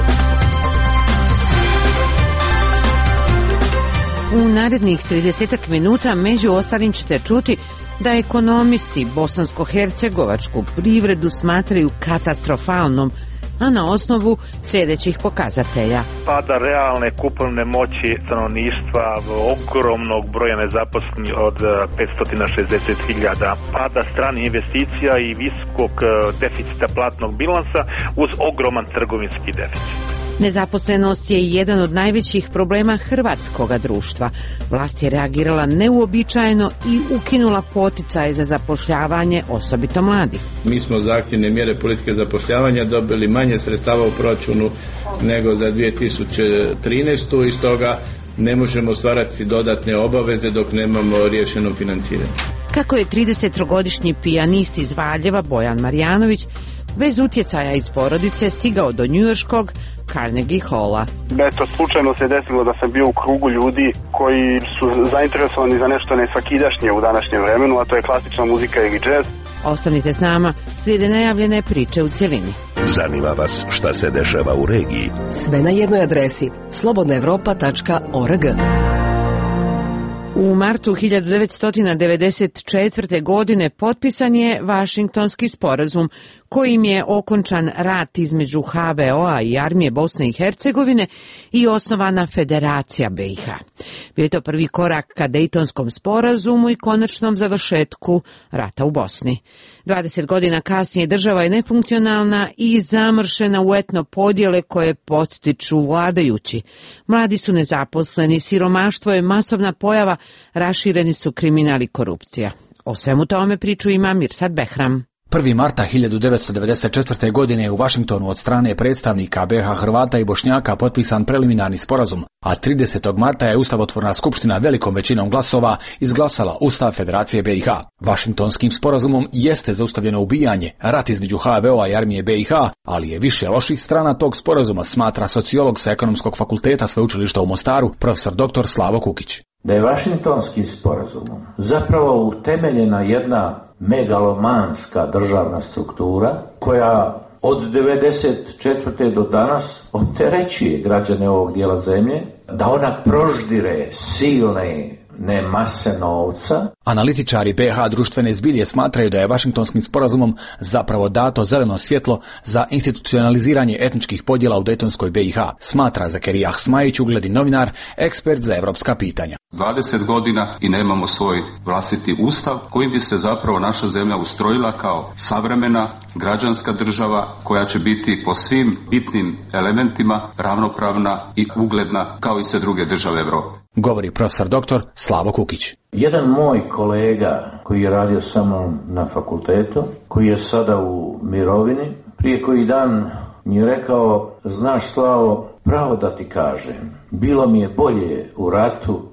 U narednih tridesetak minuta među ostalim ćete čuti da ekonomisti bosansko-hercegovačku privredu smatraju katastrofalnom, a na osnovu sljedećih pokazatelja. Pada realne kupovne moći stanovništva, ogromnog broja nezaposlenih od petsto šezdeset hiljada, pada stranih investicija i visokog deficita platnog bilansa uz ogroman trgovinski deficit. Nezaposlenost je jedan od najvećih problema hrvatskoga društva. Vlast je reagirala neuobičajeno i ukinula poticaje za zapošljavanje, osobito mladih. Mi smo za aktivne mjere politike zapošljavanja dobili manje sredstava u proračunu nego za dvije tisuće trinaestu i stoga ne možemo stvarati dodatne obaveze dok nemamo riješeno financiranje. Kako je tridesetogodišnji pijanist iz Valjeva Bojan Marjanović bez utjecaja iz porodice stigao do njujorškog Carnegie Halla. Eto, slučajno se desilo da sam bio u krugu ljudi koji su zainteresovani za nešto nesvakidašnje u današnjem vremenu, a to je klasična muzika ili džez. Ostanite s nama, slijede najavljene priče u cjelini. Zanima vas šta se dešava u regiji? Sve na jednoj adresi slobodna evropa tačka org. U martu hiljadu devetsto devedeset četvrte. godine potpisan je Vašingtonski sporazum kojim je okončan rat između ha be o-a i armije Bosne i Hercegovine i osnovana Federacija be i ha. Bio je to prvi korak ka Dejtonskom sporazumu i konačnom završetku rata u Bosni. dvadeset godina kasnije država je nefunkcionalna i zamršena u etno podjele koje podstiču vladajući. Mladi su nezaposleni, siromaštvo je masovna pojava, rašireni su kriminal i korupcija. O svemu tome priču ima Mirsad Behram. prvog marta hiljadu devetsto devedeset četvrte. godine u Vašingtonu od strane predstavnika be ha Hrvata i Bošnjaka potpisan preliminarni sporazum, a tridesetog marta je Ustavotvorna skupština velikom većinom glasova izglasala Ustav Federacije be i ha. Vašingtonskim sporazumom jeste zaustavljeno ubijanje, rat između ha be o-a i armije be i ha, ali je više loših strana tog sporazuma, smatra sociolog sa Ekonomskog fakulteta Sveučilišta u Mostaru, profesor doktor Slavo Kukić. Da je Vašingtonskim sporazumom zapravo utemeljena jedna megalomanska državna struktura koja od devedeset četvrte. do danas opterećuje građane ovog dijela zemlje, da ona proždire silne ne mase novca. Analitičari be ha društvene zbilje smatraju da je Vašingtonskim sporazumom zapravo dato zeleno svjetlo za institucionaliziranje etničkih podjela u Dejtonskoj be i ha, smatra Zakerijah Smajić, ugledni novinar, ekspert za evropska pitanja. dvadeset godina i nemamo svoj vlastiti ustav koji bi se zapravo naša zemlja ustrojila kao savremena građanska država koja će biti po svim bitnim elementima ravnopravna i ugledna kao i sve druge države Europe. Govori profesor doktor Slavo Kukić. Jedan moj kolega koji je radio sa mnom na fakultetu, koji je sada u mirovini, prije koji dan mi je rekao: znaš Slavo, pravo da ti kažem, bilo mi je bolje u ratu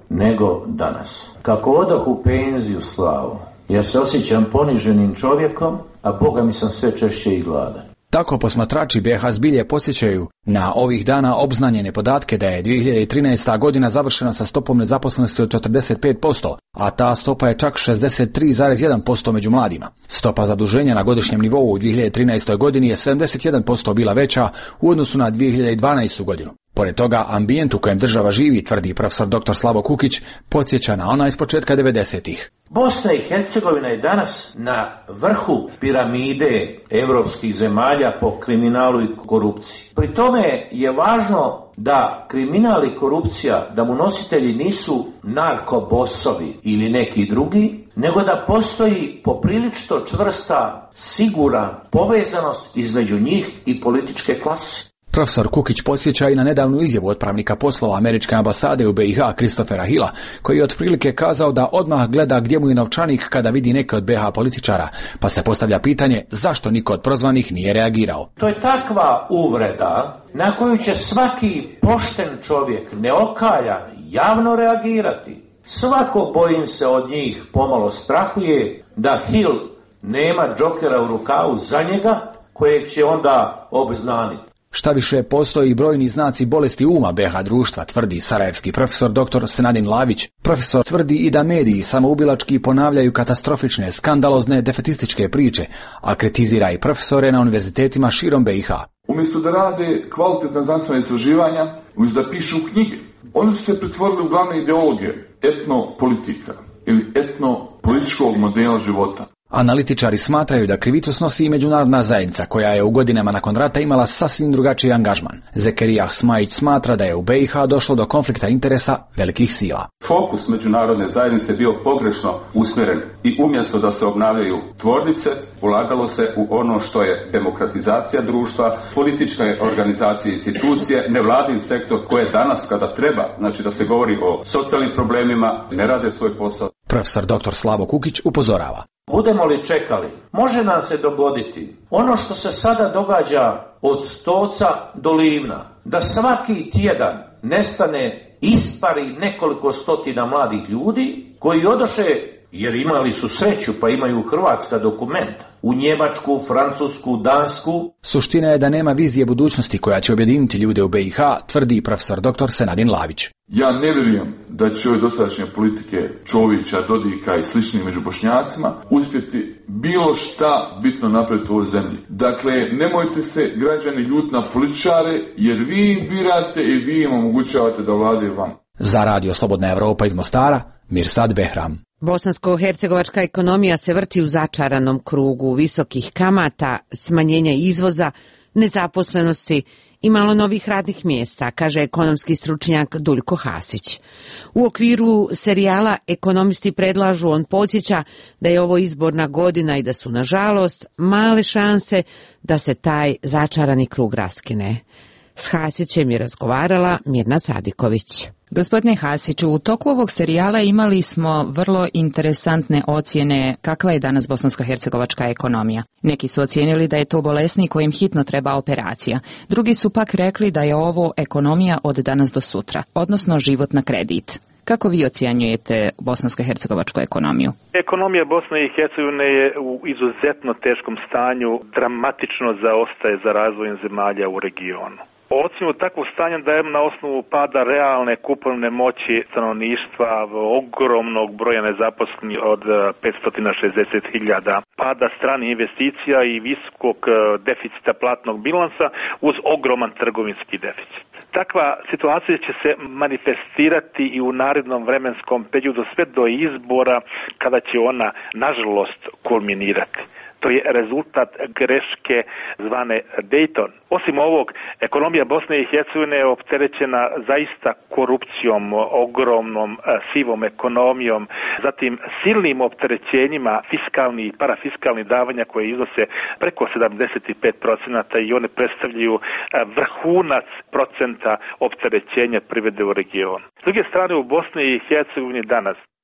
nego danas. Kako odoh u penziju, Slavo, ja se osjećam poniženim čovjekom, a Boga mi sam sve češće i gladan. Tako posmatrači B H zbilje podsjećaju na ovih dana obznanjene podatke da je dvije hiljade trinaesta. godina završena sa stopom nezaposlenosti od četrdeset pet posto, a ta stopa je čak šezdeset tri zarez jedan posto među mladima. Stopa zaduženja na godišnjem nivou u dvije hiljade trinaestoj. godini je sedamdeset jedan posto bila veća u odnosu na dvije hiljade dvanaestu. godinu. Pored toga, ambijent u kojem država živi, tvrdi profesor doktor Slavo Kukić, podsjeća na onaj iz početka devedesetih. Bosna i Hercegovina je danas na vrhu piramide evropskih zemalja po kriminalu i korupciji. Pri tome je važno da kriminal i korupcija, da mu nositelji nisu narkobosovi ili neki drugi, nego da postoji poprilično čvrsta, siguran povezanost između njih i političke klase. Profesor Kukić podsjeća i na nedavnu izjavu otpravnika poslova američke ambasade u B i H Christophera Hilla, koji je otprilike kazao da odmah gleda gdje mu je novčanik kada vidi neke od B H političara, pa se postavlja pitanje zašto niko od prozvanih nije reagirao. To je takva uvreda na koju će svaki pošten čovjek neokaljan javno reagirati. Svako, bojim se, od njih pomalo strahuje da Hill nema džokera u rukavu za njega kojeg će onda obznaniti. Šta više, postoji brojni znaci bolesti uma B H društva, tvrdi sarajevski profesor doktor Senadin Lavić. Profesor tvrdi i da mediji samoubilački ponavljaju katastrofične, skandalozne, defetističke priče, a kritizira i profesore na univerzitetima širom B i H. Umjesto da rade kvalitetna znanstvena istraživanja, umjesto da pišu knjige, oni su se pretvorili u glavne ideologe etnopolitika ili etnopolitičkog modela života. Analitičari smatraju da krivicu snosi i međunarodna zajednica, koja je u godinama nakon rata imala sasvim drugačiji angažman. Zekerijah Smajić smatra da je u B i H došlo do konflikta interesa velikih sila. Fokus međunarodne zajednice bio pogrešno usmjeren i umjesto da se obnavljaju tvornice, ulagalo se u ono što je demokratizacija društva, političke organizacije, institucije, nevladin sektor koje danas kada treba, znači da se govori o socijalnim problemima, ne rade svoj posao. Profesor doktor Slavo Kukić upozorava. Budemo li čekali, može nam se dogoditi ono što se sada događa od Stoca do Livna, da svaki tjedan nestane, ispari nekoliko stotina mladih ljudi koji odoše, jer imali su sreću pa imaju hrvatska dokumenta, u Njemačku, Francusku, Dansku. Suština je da nema vizije budućnosti koja će objediniti ljude u B i H, tvrdi profesor doktor Senadin Lavić. Ja ne vjerujem da će ove dosadašnje politike Čovića, Dodika i sličnih među Bošnjacima uspjeti bilo šta bitno napraviti u ovoj zemlji. Dakle, nemojte se građani ljuti na političare, jer vi im birate i vi im omogućavate da vladaju vam. Za Radio Slobodna Evropa iz Mostara, Mirsad Behram. Bosansko-hercegovačka ekonomija se vrti u začaranom krugu visokih kamata, smanjenja izvoza, nezaposlenosti i malo novih radnih mjesta, kaže ekonomski stručnjak Duljko Hasić. U okviru serijala ekonomisti predlažu, on podsjeća da je ovo izborna godina i da su, nažalost, male šanse da se taj začarani krug raskine. S Hasićem je razgovarala Mirna Sadiković. Gospodine Hasiću, u toku ovog serijala imali smo vrlo interesantne ocjene kakva je danas bosansko-hercegovačka ekonomija. Neki su ocijenili da je to bolesnik kojim hitno treba operacija. Drugi su pak rekli da je ovo ekonomija od danas do sutra, odnosno život na kredit. Kako vi ocjenjujete bosansko-hercegovačku ekonomiju? Ekonomija Bosne i Hercegovine je u izuzetno teškom stanju, dramatično zaostaje za razvojem zemalja u regionu. Ocjenu takvog stanja dajem na osnovu pada realne kupovne moći stanovništva, ogromnog broja nezaposlenih od petsto šezdeset hiljada, pada stranih investicija i visokog deficita platnog bilansa uz ogroman trgovinski deficit. Takva situacija će se manifestirati i u narednom vremenskom periodu sve do izbora, kada će ona, nažalost, kulminirati. To je rezultat greške zvane Dayton. Osim ovog, ekonomija Bosne i Hercegovine je opterećena zaista korupcijom, ogromnom sivom ekonomijom, zatim silnim opterećenjima fiskalnih i parafiskalnih davanja koje iznose preko sedamdeset pet posto i one predstavljaju vrhunac procenta opterećenja privrede u regionu. S druge strane, u Bosni i Hercegovini danas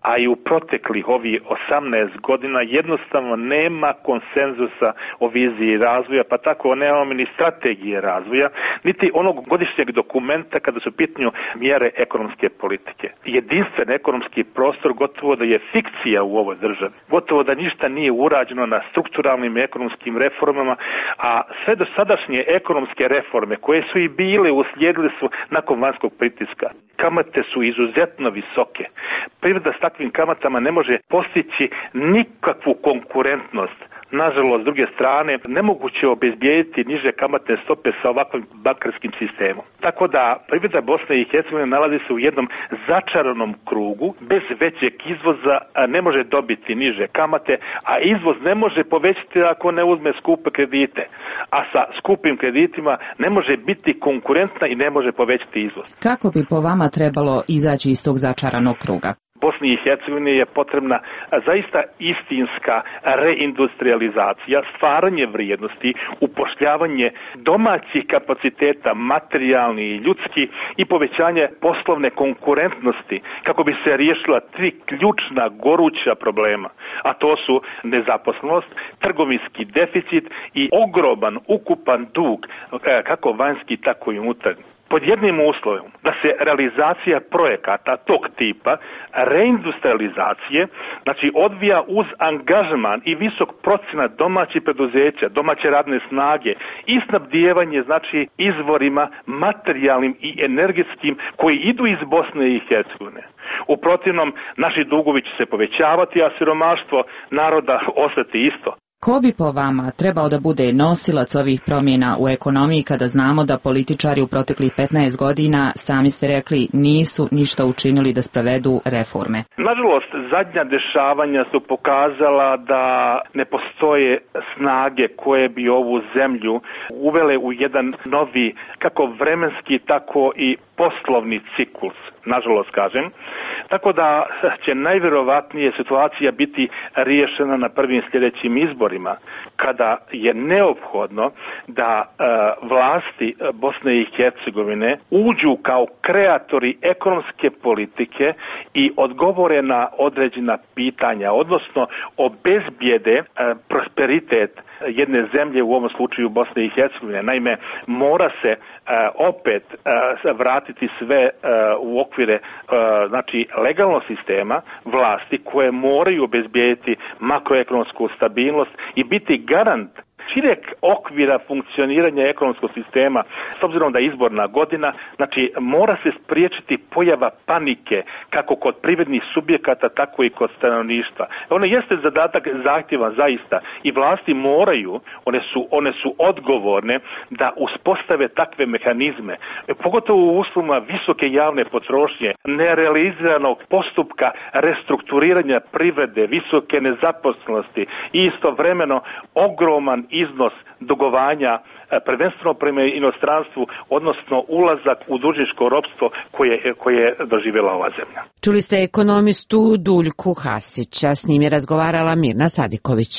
a i u proteklih ovih osamnaest godina jednostavno nema konsenzusa o viziji razvoja, pa tako nemamo ni strategije razvoja, niti onog godišnjeg dokumenta kada su u pitanju mjere ekonomske politike. Jedinstven ekonomski prostor gotovo da je fikcija u ovoj državi. Gotovo da ništa nije urađeno na strukturalnim ekonomskim reformama, a sve do sadašnje ekonomske reforme koje su i bile uslijedile su nakon vanjskog pritiska. Kamate su izuzetno visoke. Privreda s takvim kamatama ne može postići nikakvu konkurentnost. Nažalost, s druge strane, nemoguće obezbijediti niže kamatne stope sa ovakvim bankarskim sistemom. Tako da privreda Bosne i Hercegovine nalazi se u jednom začaranom krugu, bez većeg izvoza ne može dobiti niže kamate, a izvoz ne može povećati ako ne uzme skupe kredite. A sa skupim kreditima ne može biti konkurentna i ne može povećati izvoz. Kako bi po vama trebalo izaći iz tog začaranog kruga? Bosni i Hercegovini je potrebna zaista istinska reindustrializacija, stvaranje vrijednosti, upošljavanje domaćih kapaciteta, materijalni i ljudski, i povećanje poslovne konkurentnosti kako bi se riješila tri ključna goruća problema, a to su nezaposlenost, trgovinski deficit i ogroman ukupan dug, kako vanjski tako i unutarnji. Pod jednim uslovom da se realizacija projekata tog tipa, reindustrializacije, znači odvija uz angažman i visok procenat domaćih preduzeća, domaće radne snage i snabdijevanje znači izvorima materijalnim i energetskim koji idu iz Bosne i Hercegovine. U protivnom naši dugovi će se povećavati, a siromaštvo naroda ostati isto. Ko bi po vama trebao da bude nosilac ovih promjena u ekonomiji kada znamo da političari u proteklih petnaest godina, sami ste rekli, nisu ništa učinili da sprovedu reforme? Nažalost, zadnja dešavanja su pokazala da ne postoje snage koje bi ovu zemlju uvele u jedan novi, kako vremenski, tako i poslovni ciklus, nažalost kažem. Tako da će najvjerovatnije situacija biti riješena na prvim sljedećim izborima, kada je neophodno da e, vlasti Bosne i Hercegovine uđu kao kreatori ekonomske politike i odgovore na određena pitanja, odnosno obezbijede e, prosperitet jedne zemlje, u ovom slučaju Bosne i Hercegovine. Naime, mora se e, opet e, vratiti sve e, u okvire e, znači legalnog sistema vlasti koje moraju obezbijediti makroekonomsku stabilnost i biti garant šireg okvira funkcioniranja ekonomskog sistema, s obzirom da je izborna godina, znači mora se spriječiti pojava panike kako kod privrednih subjekata, tako i kod stanovništva. Ono jeste zadatak zahtjevan zaista i vlasti moraju, one su, one su odgovorne da uspostave takve mehanizme, pogotovo u uslovima visoke javne potrošnje, nerealiziranog postupka restrukturiranja privrede, visoke nezaposlenosti i istovremeno ogroman iznos dugovanja prvenstveno prema inostranstvu, odnosno ulazak u dužničko ropstvo koje, koje je doživjela ova zemlja. Čuli ste ekonomistu Duljku Hasića, s njim je razgovarala Mirna Sadiković.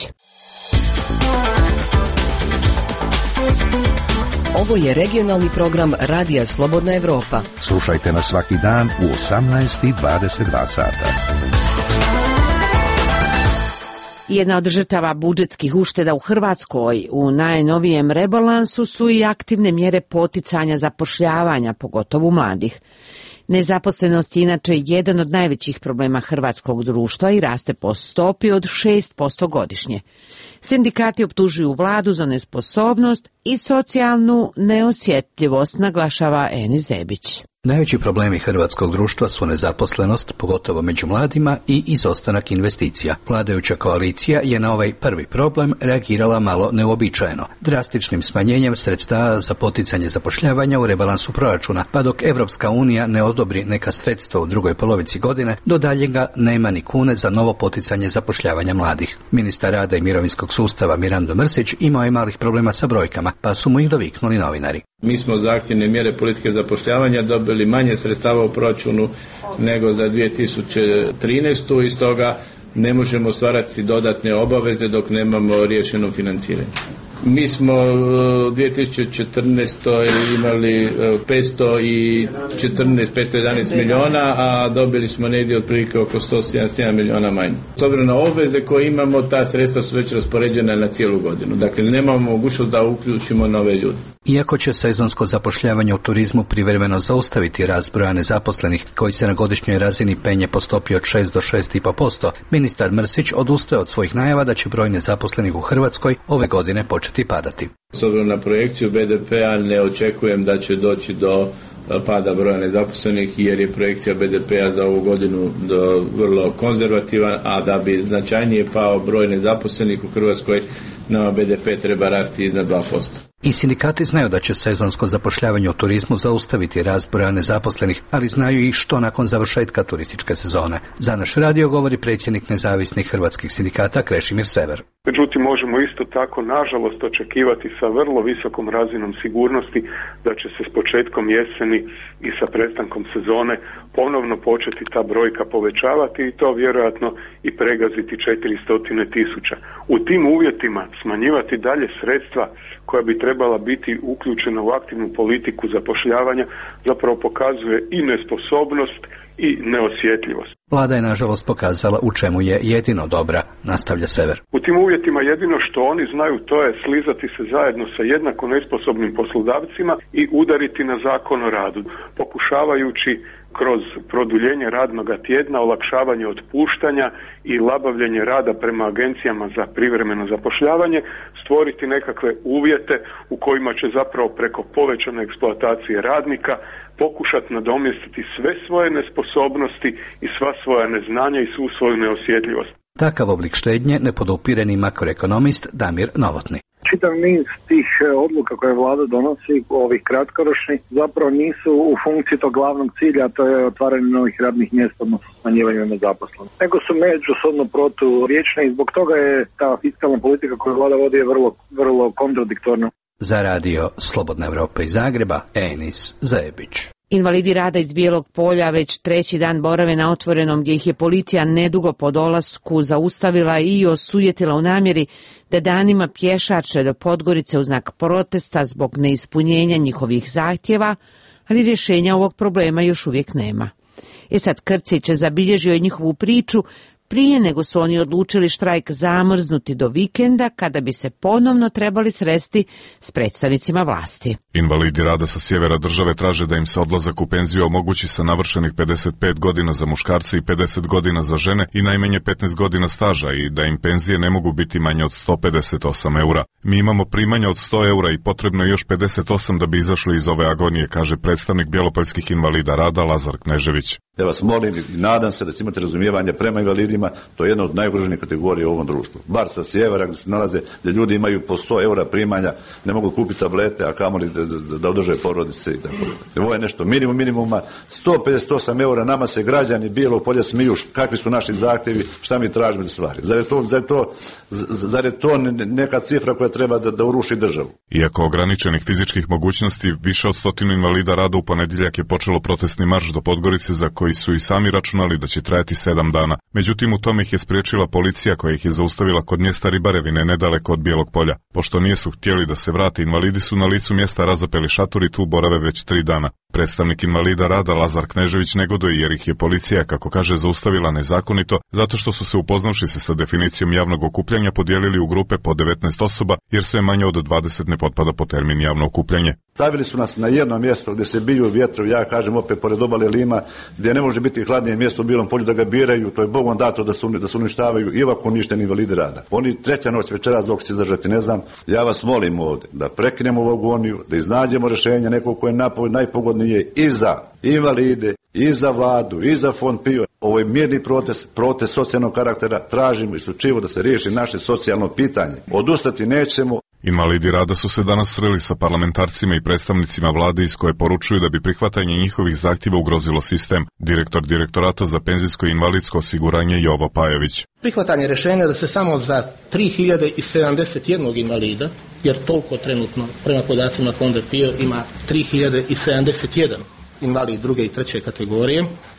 Ovo je regionalni program Radija Slobodna Evropa. Slušajte nas svaki dan u osamnaest i dvadeset dva sata. Jedna od žrtava budžetskih ušteda u Hrvatskoj u najnovijem rebalansu su i aktivne mjere poticanja zapošljavanja, pogotovo mladih. Nezaposlenost je inače jedan od najvećih problema hrvatskog društva i raste po stopi od šest posto godišnje. Sindikati optužuju vladu za nesposobnost i socijalnu neosjetljivost, naglašava Eni Zebić. Najveći problemi hrvatskog društva su nezaposlenost, pogotovo među mladima, i izostanak investicija. Vladajuća koalicija je na ovaj prvi problem reagirala malo neuobičajeno, drastičnim smanjenjem sredstava za poticanje zapošljavanja u rebalansu proračuna, pa dok Evropska unija ne odobri neka sredstva u drugoj polovici godine, do daljega nema ni kune za novo poticanje zapošljavanja mladih. Ministar rada i mirovinskog sustava Mirando Mrsić imao je malih problema sa brojkama, pa su mu ih doviknuli novinari. Mi smo za aktivne mjere politike zapošljavanja dobili manje sredstava u proračunu nego za dvije tisuće trinaestu i stoga ne možemo stvarati dodatne obaveze dok nemamo riješeno financiranje. Mi smo u dvije tisuće četrnaestoj imali petsto četrnaest, petsto jedanaest milijuna, a dobili smo negdje otprilike oko sto sedamdeset jedan milijuna manje. S obzirom na obveze koje imamo, ta sredstva su već raspoređena na cijelu godinu. Dakle, nemamo mogućnost da uključimo nove ljude. Iako će sezonsko zapošljavanje u turizmu privremeno zaustaviti rast broja nezaposlenih, koji se na godišnjoj razini penje po stopi od šest do šest i po posto, ministar Mrsić odustaje od svojih najava da će broj nezaposlenih u Hrvatskoj ove godine početi padati. S obzirom na projekciju be de pea ne očekujem da će doći do pada broja nezaposlenih, jer je projekcija be de pea za ovu godinu vrlo konzervativan, a da bi značajnije pao broj nezaposlenih u Hrvatskoj, nama be de pe treba rasti iznad dva posto. I sindikati znaju da će sezonsko zapošljavanje u turizmu zaustaviti rast broja nezaposlenih, ali znaju i što nakon završetka turističke sezone. Za naš radio govori predsjednik nezavisnih hrvatskih sindikata Krešimir Sever. Međutim, možemo isto tako, nažalost, očekivati sa vrlo visokom razinom sigurnosti da će se s početkom jeseni i sa prestankom sezone ponovno početi ta brojka povećavati i to vjerojatno i pregaziti četiristo tisuća. U tim uvjetima smanjivati dalje sredstva koja bi trebala biti uključena u aktivnu politiku zapošljavanja zapravo pokazuje i nesposobnost i neosjetljivost. Vlada je nažalost pokazala u čemu je jedino dobra, nastavlja Sever. U tim uvjetima jedino što oni znaju to je slizati se zajedno sa jednako nesposobnim poslodavcima i udariti na Zakon o radu, pokušavajući kroz produljenje radnoga tjedna, olakšavanje otpuštanja i labavljenje rada prema agencijama za privremeno zapošljavanje stvoriti nekakve uvjete u kojima će zapravo preko povećane eksploatacije radnika pokušati nadomjestiti sve svoje nesposobnosti i sva svoja neznanja i svu svoju neosjetljivost. Takav oblik štednje ne podupire ni makroekonomist Damir Novotny. Čitav niz tih odluka koje vlada donosi, ovih kratkoročnih, zapravo nisu u funkciji tog glavnog cilja, a to je otvaranje novih radnih mjesta, odnosno smanjivanje nezaposlenosti. Nego su međusobno proturječne i zbog toga je ta fiskalna politika koju vlada vodi je vrlo, vrlo kontradiktorna. Za radio Slobodna Evropa iz Zagreba, Enis Zajebić. Invalidi rada iz Bijelog Polja već treći dan borave na otvorenom, gdje ih je policija nedugo po dolasku zaustavila i osujetila u namjeri da danima pješače do Podgorice u znak protesta zbog neispunjenja njihovih zahtjeva, ali rješenja ovog problema još uvijek nema. E sad, Krcić je zabilježio njihovu priču prije nego su oni odlučili štrajk zamrznuti do vikenda, kada bi se ponovno trebali sresti s predstavnicima vlasti. Invalidi rada sa sjevera države traže da im se odlazak u penziju omogući sa navršenih pedeset pet godina za muškarce i pedeset godina za žene i najmanje petnaest godina staža i da im penzije ne mogu biti manje od sto pedeset osam eura. Mi imamo primanja od sto eura i potrebno je još pedeset osam da bi izašli iz ove agonije, kaže predstavnik bjelopoljskih invalida rada Lazar Knežević. Ja vas molim i nadam se da će imati razumijevanje prema invalidima, to je jedna od najugroženijih kategorija u ovom društvu. Bar sa sjevera gdje se nalaze, gdje ljudi imaju po sto eura primanja, ne mogu kupiti tablete, a kamoli da, da, da održe porodice i tako. Ovo je nešto minimum minimuma, sto pedeset osam eura, nama se građani Bijelog Polja smiju, kakvi su naši zahtjevi, šta mi tražimo za stvari. Zar je to, zar je to, zar je to neka cifra koja treba da, da uruši državu? Iako ograničenih fizičkih mogućnosti, više od stotinu invalida rada u ponedjeljak je počelo protestni marš do Podgorice, za koji su i sami računali da će trajati sedam dana. Međutim, u tome ih je spriječila policija koja ih je zaustavila kod mjesta Ribarevine, nedaleko od Bijelog Polja. Pošto nisu htjeli da se vrate, invalidi su na licu mjesta razapeli šator i tu borave već tri dana. Predstavnik invalida rada Lazar Knežević negoduje jer ih je policija, kako kaže, zaustavila nezakonito, zato što su se, upoznavši se sa definicijom javnog okupljanja, podijelili u grupe po devetnaest osoba, jer sve manje od dvadeset ne potpada po termin javno okupljanje. Stavili su nas na jedno mjesto gdje se biju vjetrovi, ja kažem opet pored obale Lima, gdje ne može biti hladnije mjesto u Bijelom Polju da ga biraju, to je Bogom dato da se, da se uništavaju i ovako uništeni invalidi rada. Oni treća noć večeras dok će izdržati, ne znam, ja vas molim ovdje da prekinemo ovu agoniju, da iznađemo rješenje nekog koje je najpogodnije i za invalide, i za vladu, i za fond PIO. Ovo je mirni protest, protest socijalnog karaktera, tražimo isključivo da se riješi naše socijalno pitanje. Odustati nećemo. Invalidi rada su se danas sreli sa parlamentarcima i predstavnicima vlade iz koje poručuju da bi prihvatanje njihovih zahtjeva ugrozilo sistem. Direktor Direktorata za penzijsko i invalidsko osiguranje Jovo Pajović. Prihvatanje rješenja da se samo za tri hiljade sedamdeset jedan invalida, jer toliko trenutno prema podacima fonda PIO ima tri hiljade sedamdeset jedan invalid druge i treće kategorije,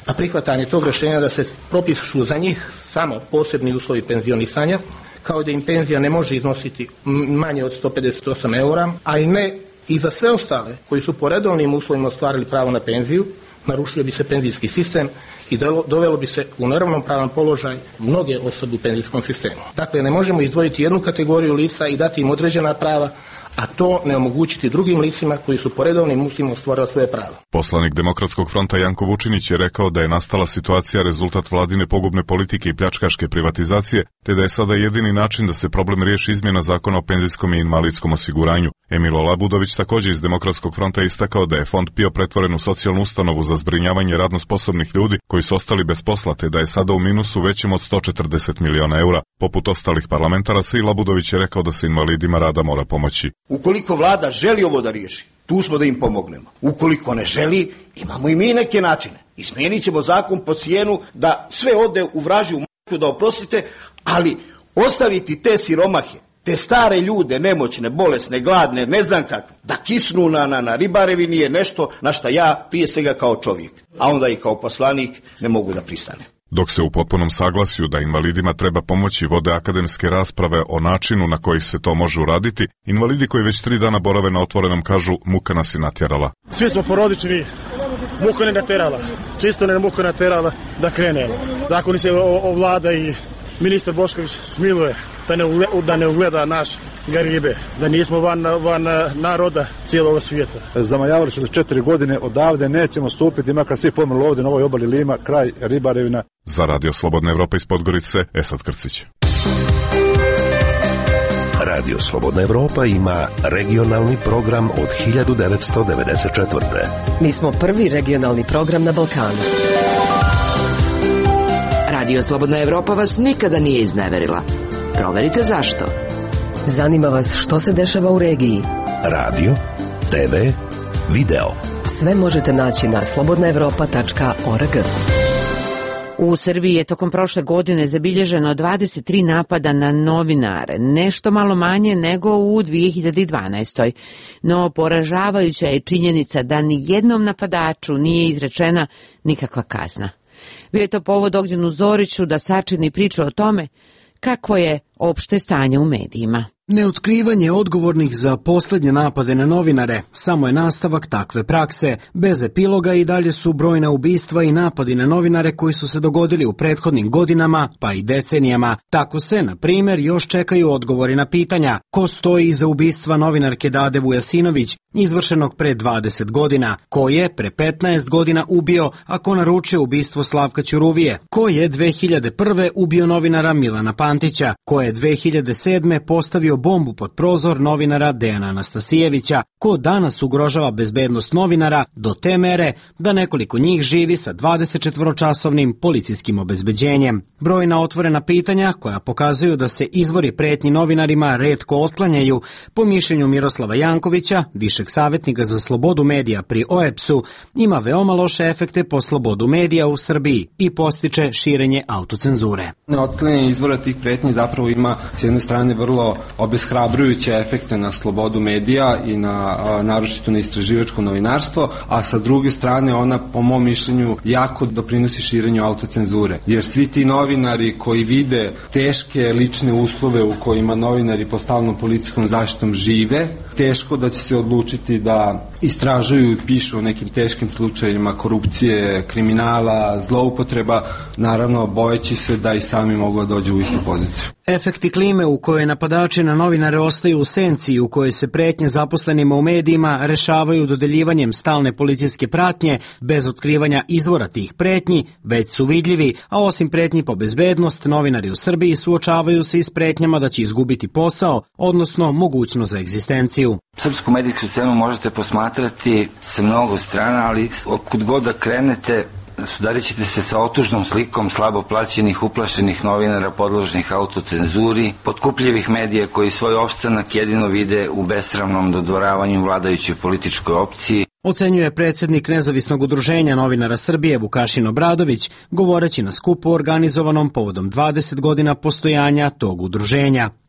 a prihvatanje tog rješenja da se propišu za njih samo posebni uslovi penzionisanja, kao da im penzija ne može iznositi manje od sto pedeset osam eura, a i ne i za sve ostale koji su po redovnim uslovima ostvarili pravo na penziju, narušio bi se penzijski sistem i dovelo bi se u neravnopravan položaj mnoge osobe u penzijskom sistemu. Dakle, ne možemo izdvojiti jednu kategoriju lica i dati im određena prava, a to ne omogućiti drugim licima koji su po redovnim uslovima ostvarili svoje pravo. Poslanik Demokratskog fronta Janko Vučinić je rekao da je nastala situacija rezultat vladine pogubne politike i pljačkaške privatizacije, te da je sada jedini način da se problem riješi izmjena zakona o penzijskom i invalidskom osiguranju. Emilo Labudović također iz Demokratskog fronta istakao da je fond P I O pretvoren u socijalnu ustanovu za zbrinjavanje radno sposobnih ljudi koji su ostali bez posla, te da je sada u minusu većem od sto četrdeset miliona eura. Poput ostalih parlamentaraca i Labudović je rekao da se invalidima rada mora pomoći. Ukoliko vlada želi ovo da riješi, tu smo da im pomognemo. Ukoliko ne želi, imamo i mi neke načine. Izmijenit ćemo zakon po cijenu da sve ode u vražju m***u da oprostite, ali ostaviti te siromahe, te stare ljude, nemoćne, bolesne, gladne, ne znam kakve, da kisnu na, na, na ribarevini je nešto na što ja prije svega kao čovjek, a onda i kao poslanik ne mogu da pristanem. Dok se u potpunom saglasju da invalidima treba pomoći vode akademske rasprave o načinu na koji se to može uraditi, invalidi koji već tri dana borave na otvorenom kažu muka nas je natjerala. Svi smo porodični, muka ne natjerala, čisto ne muka natjerala da krenemo. Dakle, ni se ovlada i ministar Bošković smiluje da ne, ugleda, da ne ugleda naš garibe, da nismo van, van naroda cijelog svijeta. Zamajavali su se četiri godine, odavde nećemo stupiti, makar svi pomrli ovdje na ovoj obali Lima, kraj Ribarevina. Za Radio Slobodna Evropa iz Podgorice, Esad Krcić. Radio Slobodna Evropa ima regionalni program od hiljadu devetsto devedeset četvrte. Mi smo prvi regionalni program na Balkanu. Radio Slobodna Evropa vas nikada nije izneverila. Proverite zašto. Zanima vas što se dešava u regiji. Radio, te ve, video. Sve možete naći na slobodna evropa tačka org. U Srbiji je tokom prošle godine zabilježeno dvadeset tri napada na novinare, nešto malo manje nego u dvije hiljade dvanaestoj. No poražavajuća je činjenica da ni jednom napadaču nije izrečena nikakva kazna. Bio je to povod Ognjenu Zoriću da sačini priču o tome kako je opšte stanje u medijima. Neotkrivanje odgovornih za posljednje napade na novinare samo je nastavak takve prakse. Bez epiloga i dalje su brojna ubistva i napadi na novinare koji su se dogodili u prethodnim godinama, pa i decenijama. Tako se, na primjer, još čekaju odgovori na pitanja ko stoji iza ubistva novinarke Dade Vujasinović, izvršenog pre dvadeset godina, ko je pre petnaest godina ubio, a ko naručio ubistvo Slavka Ćuruvije, ko je dve hiljade prve ubio novinara Milana Pantića, ko je dve hiljade sedme postavio bombu pod prozor novinara Dejana Anastasijevića, ko danas ugrožava bezbednost novinara do te mere da nekoliko njih živi sa dvadesetčetvoročasovnim policijskim obezbeđenjem. Brojna otvorena pitanja koja pokazuju da se izvori pretnji novinarima retko otklanjaju, po mišljenju Miroslava Jankovića, višeg savjetnika za slobodu medija pri O E P S-u, ima veoma loše efekte po slobodu medija u Srbiji i postiče širenje autocenzure. Neotklanjanje izvora tih pretnji zapravo ima s jedne strane vrlo obeshrabrujuće efekte na slobodu medija i na naročito na istraživačko novinarstvo, a sa druge strane ona po mom mišljenju jako doprinosi širenju autocenzure. Jer svi ti novinari koji vide teške lične uslove u kojima novinari po stalnom policijskom zaštitom žive, teško da će se odlučiti da istražuju i pišu o nekim teškim slučajevima korupcije, kriminala, zloupotreba, naravno bojeći se da i sami mogu da dođu u istu poziciju. Efekti klime u kojoj napadači na novinare ostaju u senci i u kojoj se pretnje zaposlenima u medijima rešavaju dodeljivanjem stalne policijske pratnje bez otkrivanja izvora tih pretnji, već su vidljivi, a osim pretnji po bezbednost, novinari u Srbiji suočavaju se i s pretnjama da će izgubiti posao, odnosno mogućnost za egzistenciju. Srpsku medijsku scenu možete posmatrati sa mnogo strana, ali kud god da krenete, sudarit ćete se sa otužnom slikom slabo plaćenih, uplašenih novinara podložnih autocenzuri, potkupljivih medija koji svoj opstanak jedino vide u besramnom dodvoravanju vladajućoj političkoj opciji. Ocenjuje predsjednik Nezavisnog udruženja novinara Srbije Vukašin Obradović, govoreći na skupu organizovanom povodom dvadeset godina postojanja tog udruženja.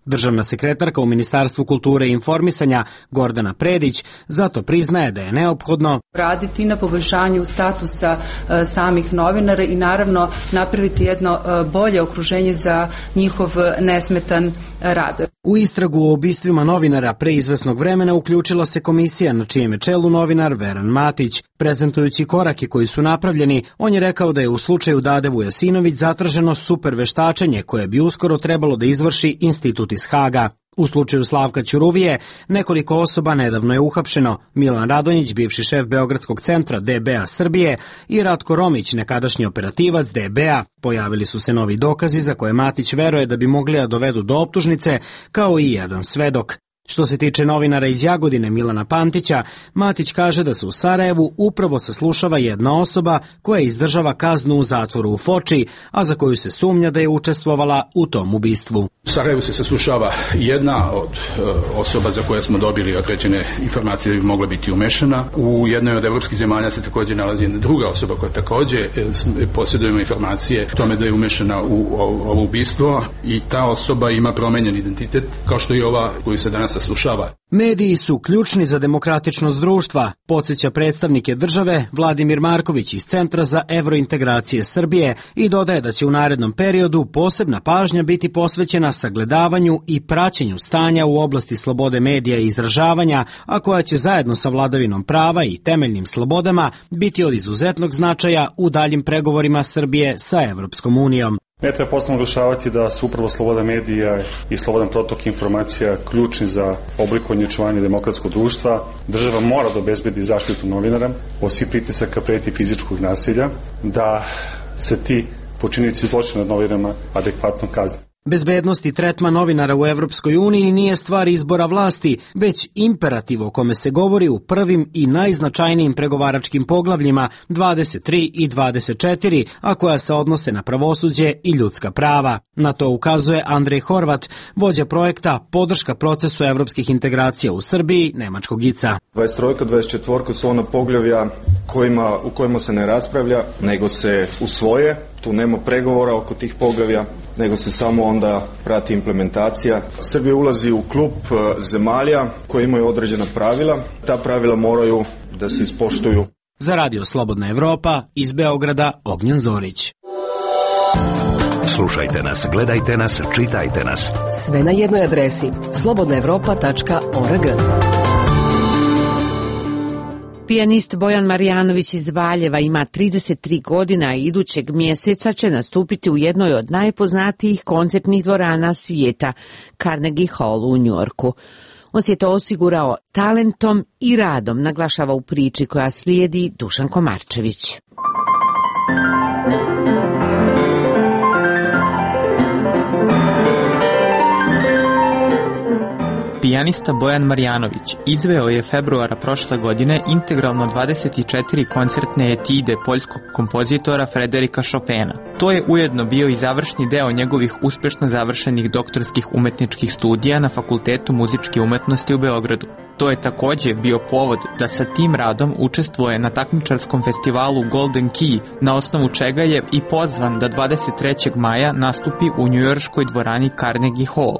Državna sekretarka u Ministarstvu kulture i informisanja Gordana Predić zato priznaje da je neophodno raditi na poboljšanju statusa e, samih novinara i naravno napraviti jedno e, bolje okruženje za njihov nesmetan rad. U istragu o ubistvima novinara pre izvesnog vremena uključila se komisija na čijem je čelu novinar Veran Matić. Prezentujući korake koji su napravljeni, on je rekao da je u slučaju Dade Vujasinović zatraženo super veštačenje koje bi uskoro trebalo da izvrši institut iz Haga. U slučaju Slavka Ćuruvije nekoliko osoba nedavno je uhapšeno. Milan Radonjić, bivši šef Beogradskog centra D B A Srbije, i Ratko Romić, nekadašnji operativac D B A. Pojavili su se novi dokazi za koje Matić veruje da bi mogli da dovedu do optužnice, kao i jedan svedok. Što se tiče novinara iz Jagodine Milana Pantića, Matić kaže da se u Sarajevu upravo saslušava jedna osoba koja izdržava kaznu u zatvoru u Foči, a za koju se sumnja da je učestvovala u tom ubistvu. U Sarajevu se saslušava jedna od e, osoba za koje smo dobili određene informacije da bi mogla biti umešana. U jednoj od evropskih zemalja se također nalazi jedna druga osoba koja također e, posjedujemo informacije o tome da je umešana u ovo ubistvo i ta osoba ima promenjen identitet, kao što i ova koju se danas saslušava. Mediji su ključni za demokratičnost društva, podsjeća predstavnike države Vladimir Marković iz Centra za evrointegracije Srbije i dodaje da će u narednom periodu posebna pažnja biti posvećena sagledavanju i praćenju stanja u oblasti slobode medija i izražavanja, a koja će zajedno sa vladavinom prava i temeljnim slobodama biti od izuzetnog značaja u daljim pregovorima Srbije sa Evropskom unijom. Ne treba posebno naglašavati da su upravo sloboda medija i slobodan protok informacija ključni za oblikovanje i očuvanje demokratskog društva. Država mora da obezbedi zaštitu novinara od svih pritisaka, pretnji fizičkog nasilja, da se ti počinioci zločina nad novinarima adekvatno kazne. Bezbednost i tretman novinara u Evropskoj uniji nije stvar izbora vlasti, već imperativ o kome se govori u prvim i najznačajnijim pregovaračkim poglavljima dvadeset tri i dvadeset četiri, a koja se odnose na pravosuđe i ljudska prava. Na to ukazuje Andrej Horvat, vođa projekta Podrška procesu evropskih integracija u Srbiji, nemačkog I C A. dvadeset tri i dvadeset četiri su ona poglavlja kojima, u kojima se ne raspravlja, nego se usvoje. Tu nema pregovora oko tih poglavlja, nego se samo onda prati implementacija. Srbija ulazi u klub zemalja koji imaju određena pravila. Ta pravila moraju da se ispoštuju. Za Radio Slobodna Evropa iz Beograda Ognjen Zorić. Slušajte nas, gledajte nas, čitajte nas. Sve na jednoj adresi slobodna evropa tačka org. Pijanist Bojan Marjanović iz Valjeva ima trideset tri godina i idućeg mjeseca će nastupiti u jednoj od najpoznatijih koncertnih dvorana svijeta, Carnegie Hall u Njujorku. On si je to osigurao talentom i radom, naglašava u priči koja slijedi Dušan Komarčević. Pijanista Bojan Marjanović izveo je februara prošle godine integralno dvadeset četiri koncertne etide poljskog kompozitora Frederika Chopina. To je ujedno bio i završni deo njegovih uspješno završenih doktorskih umetničkih studija na Fakultetu muzičke umetnosti u Beogradu. To je također bio povod da sa tim radom učestvuje na takmičarskom festivalu Golden Key, na osnovu čega je i pozvan da dvadeset trećeg maja nastupi u njujorškoj dvorani Carnegie Hall.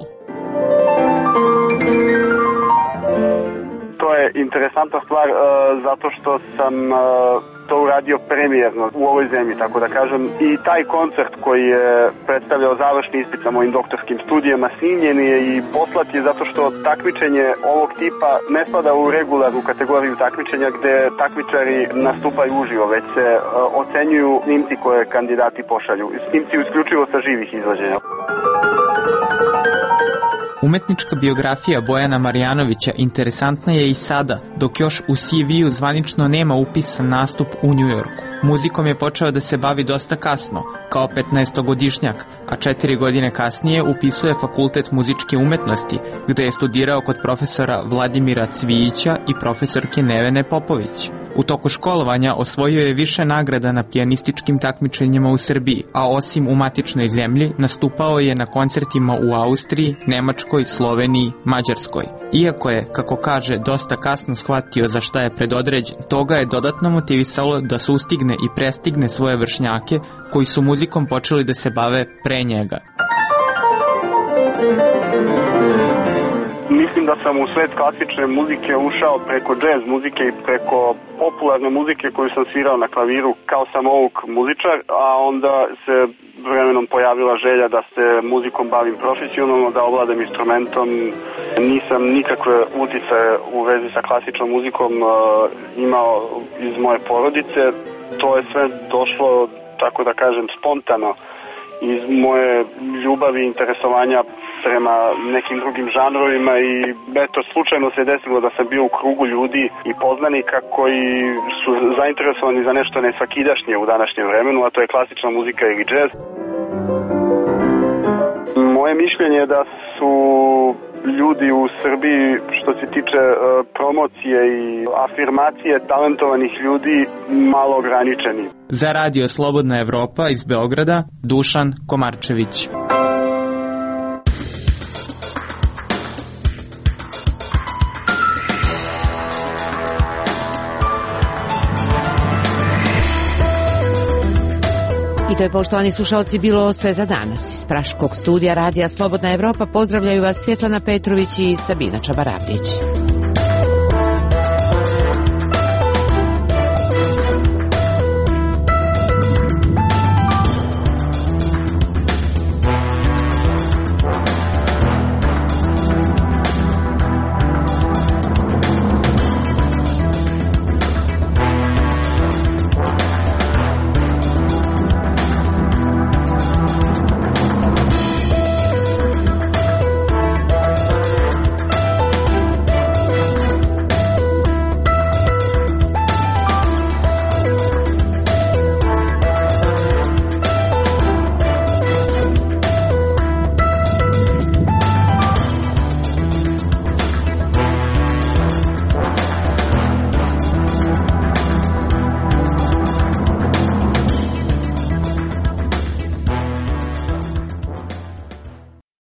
To je interesantna stvar uh, zato što sam uh, to uradio premijerno u ovoj zemlji, tako da kažem. I taj koncert koji je predstavljao završni ispit sa mojim doktorskim studijama snimljen je i poslat je zato što takmičenje ovog tipa ne spada u regularnu kategoriju takmičenja gde takmičari nastupaju uživo, već se uh, ocenjuju snimci koje kandidati pošalju. Snimci isključivo sa živih izvođenja. Umetnička biografija Bojana Marjanovića interesantna je i sada, dok još u C V-u zvanično nema upisan nastup u Njujorku. Muzikom je počeo da se bavi dosta kasno, kao petnaestogodišnjak, a četiri godine kasnije upisuje Fakultet muzičke umetnosti, gde je studirao kod profesora Vladimira Cvijića i profesorke Nevene Popović. U toku školovanja osvojio je više nagrada na pijanističkim takmičenjima u Srbiji, a osim u matičnoj zemlji nastupao je na koncertima u Austriji, Nemačkoj, Sloveniji, Mađarskoj. Iako je, kako kaže, dosta kasno shvatio za šta je predodređen, to ga je dodatno motivisalo da sustigne i prestigne svoje vršnjake koji su muzikom počeli da se bave pre njega. Mislim da sam u svet klasične muzike ušao preko džez muzike i preko popularne muzike koju sam svirao na klaviru kao samouk muzičar, a onda se vremenom pojavila želja da se muzikom bavim profesionalno, da ovladam instrumentom. Nisam nikakve uticaje u vezi sa klasičnom muzikom uh, imao iz moje porodice. To je sve došlo, tako da kažem, spontano iz moje ljubavi i interesovanja prema nekim drugim žanrovima i eto, slučajno se desilo da sam bio u krugu ljudi i poznanika koji su zainteresovani za nešto nesvakidašnje u današnjem vremenu, a to je klasična muzika ili džez. Moje mišljenje je da su ljudi u Srbiji, što se tiče uh, promocije i afirmacije talentovanih ljudi, malo ograničeni. Za radio Slobodna Evropa iz Beograda, Dušan Komarčević. I to je, poštovani slušalci, bilo sve za danas. Iz Praškog studija radija Slobodna Evropa pozdravljaju vas Svjetlana Petrović i Sabina Čabaravljić.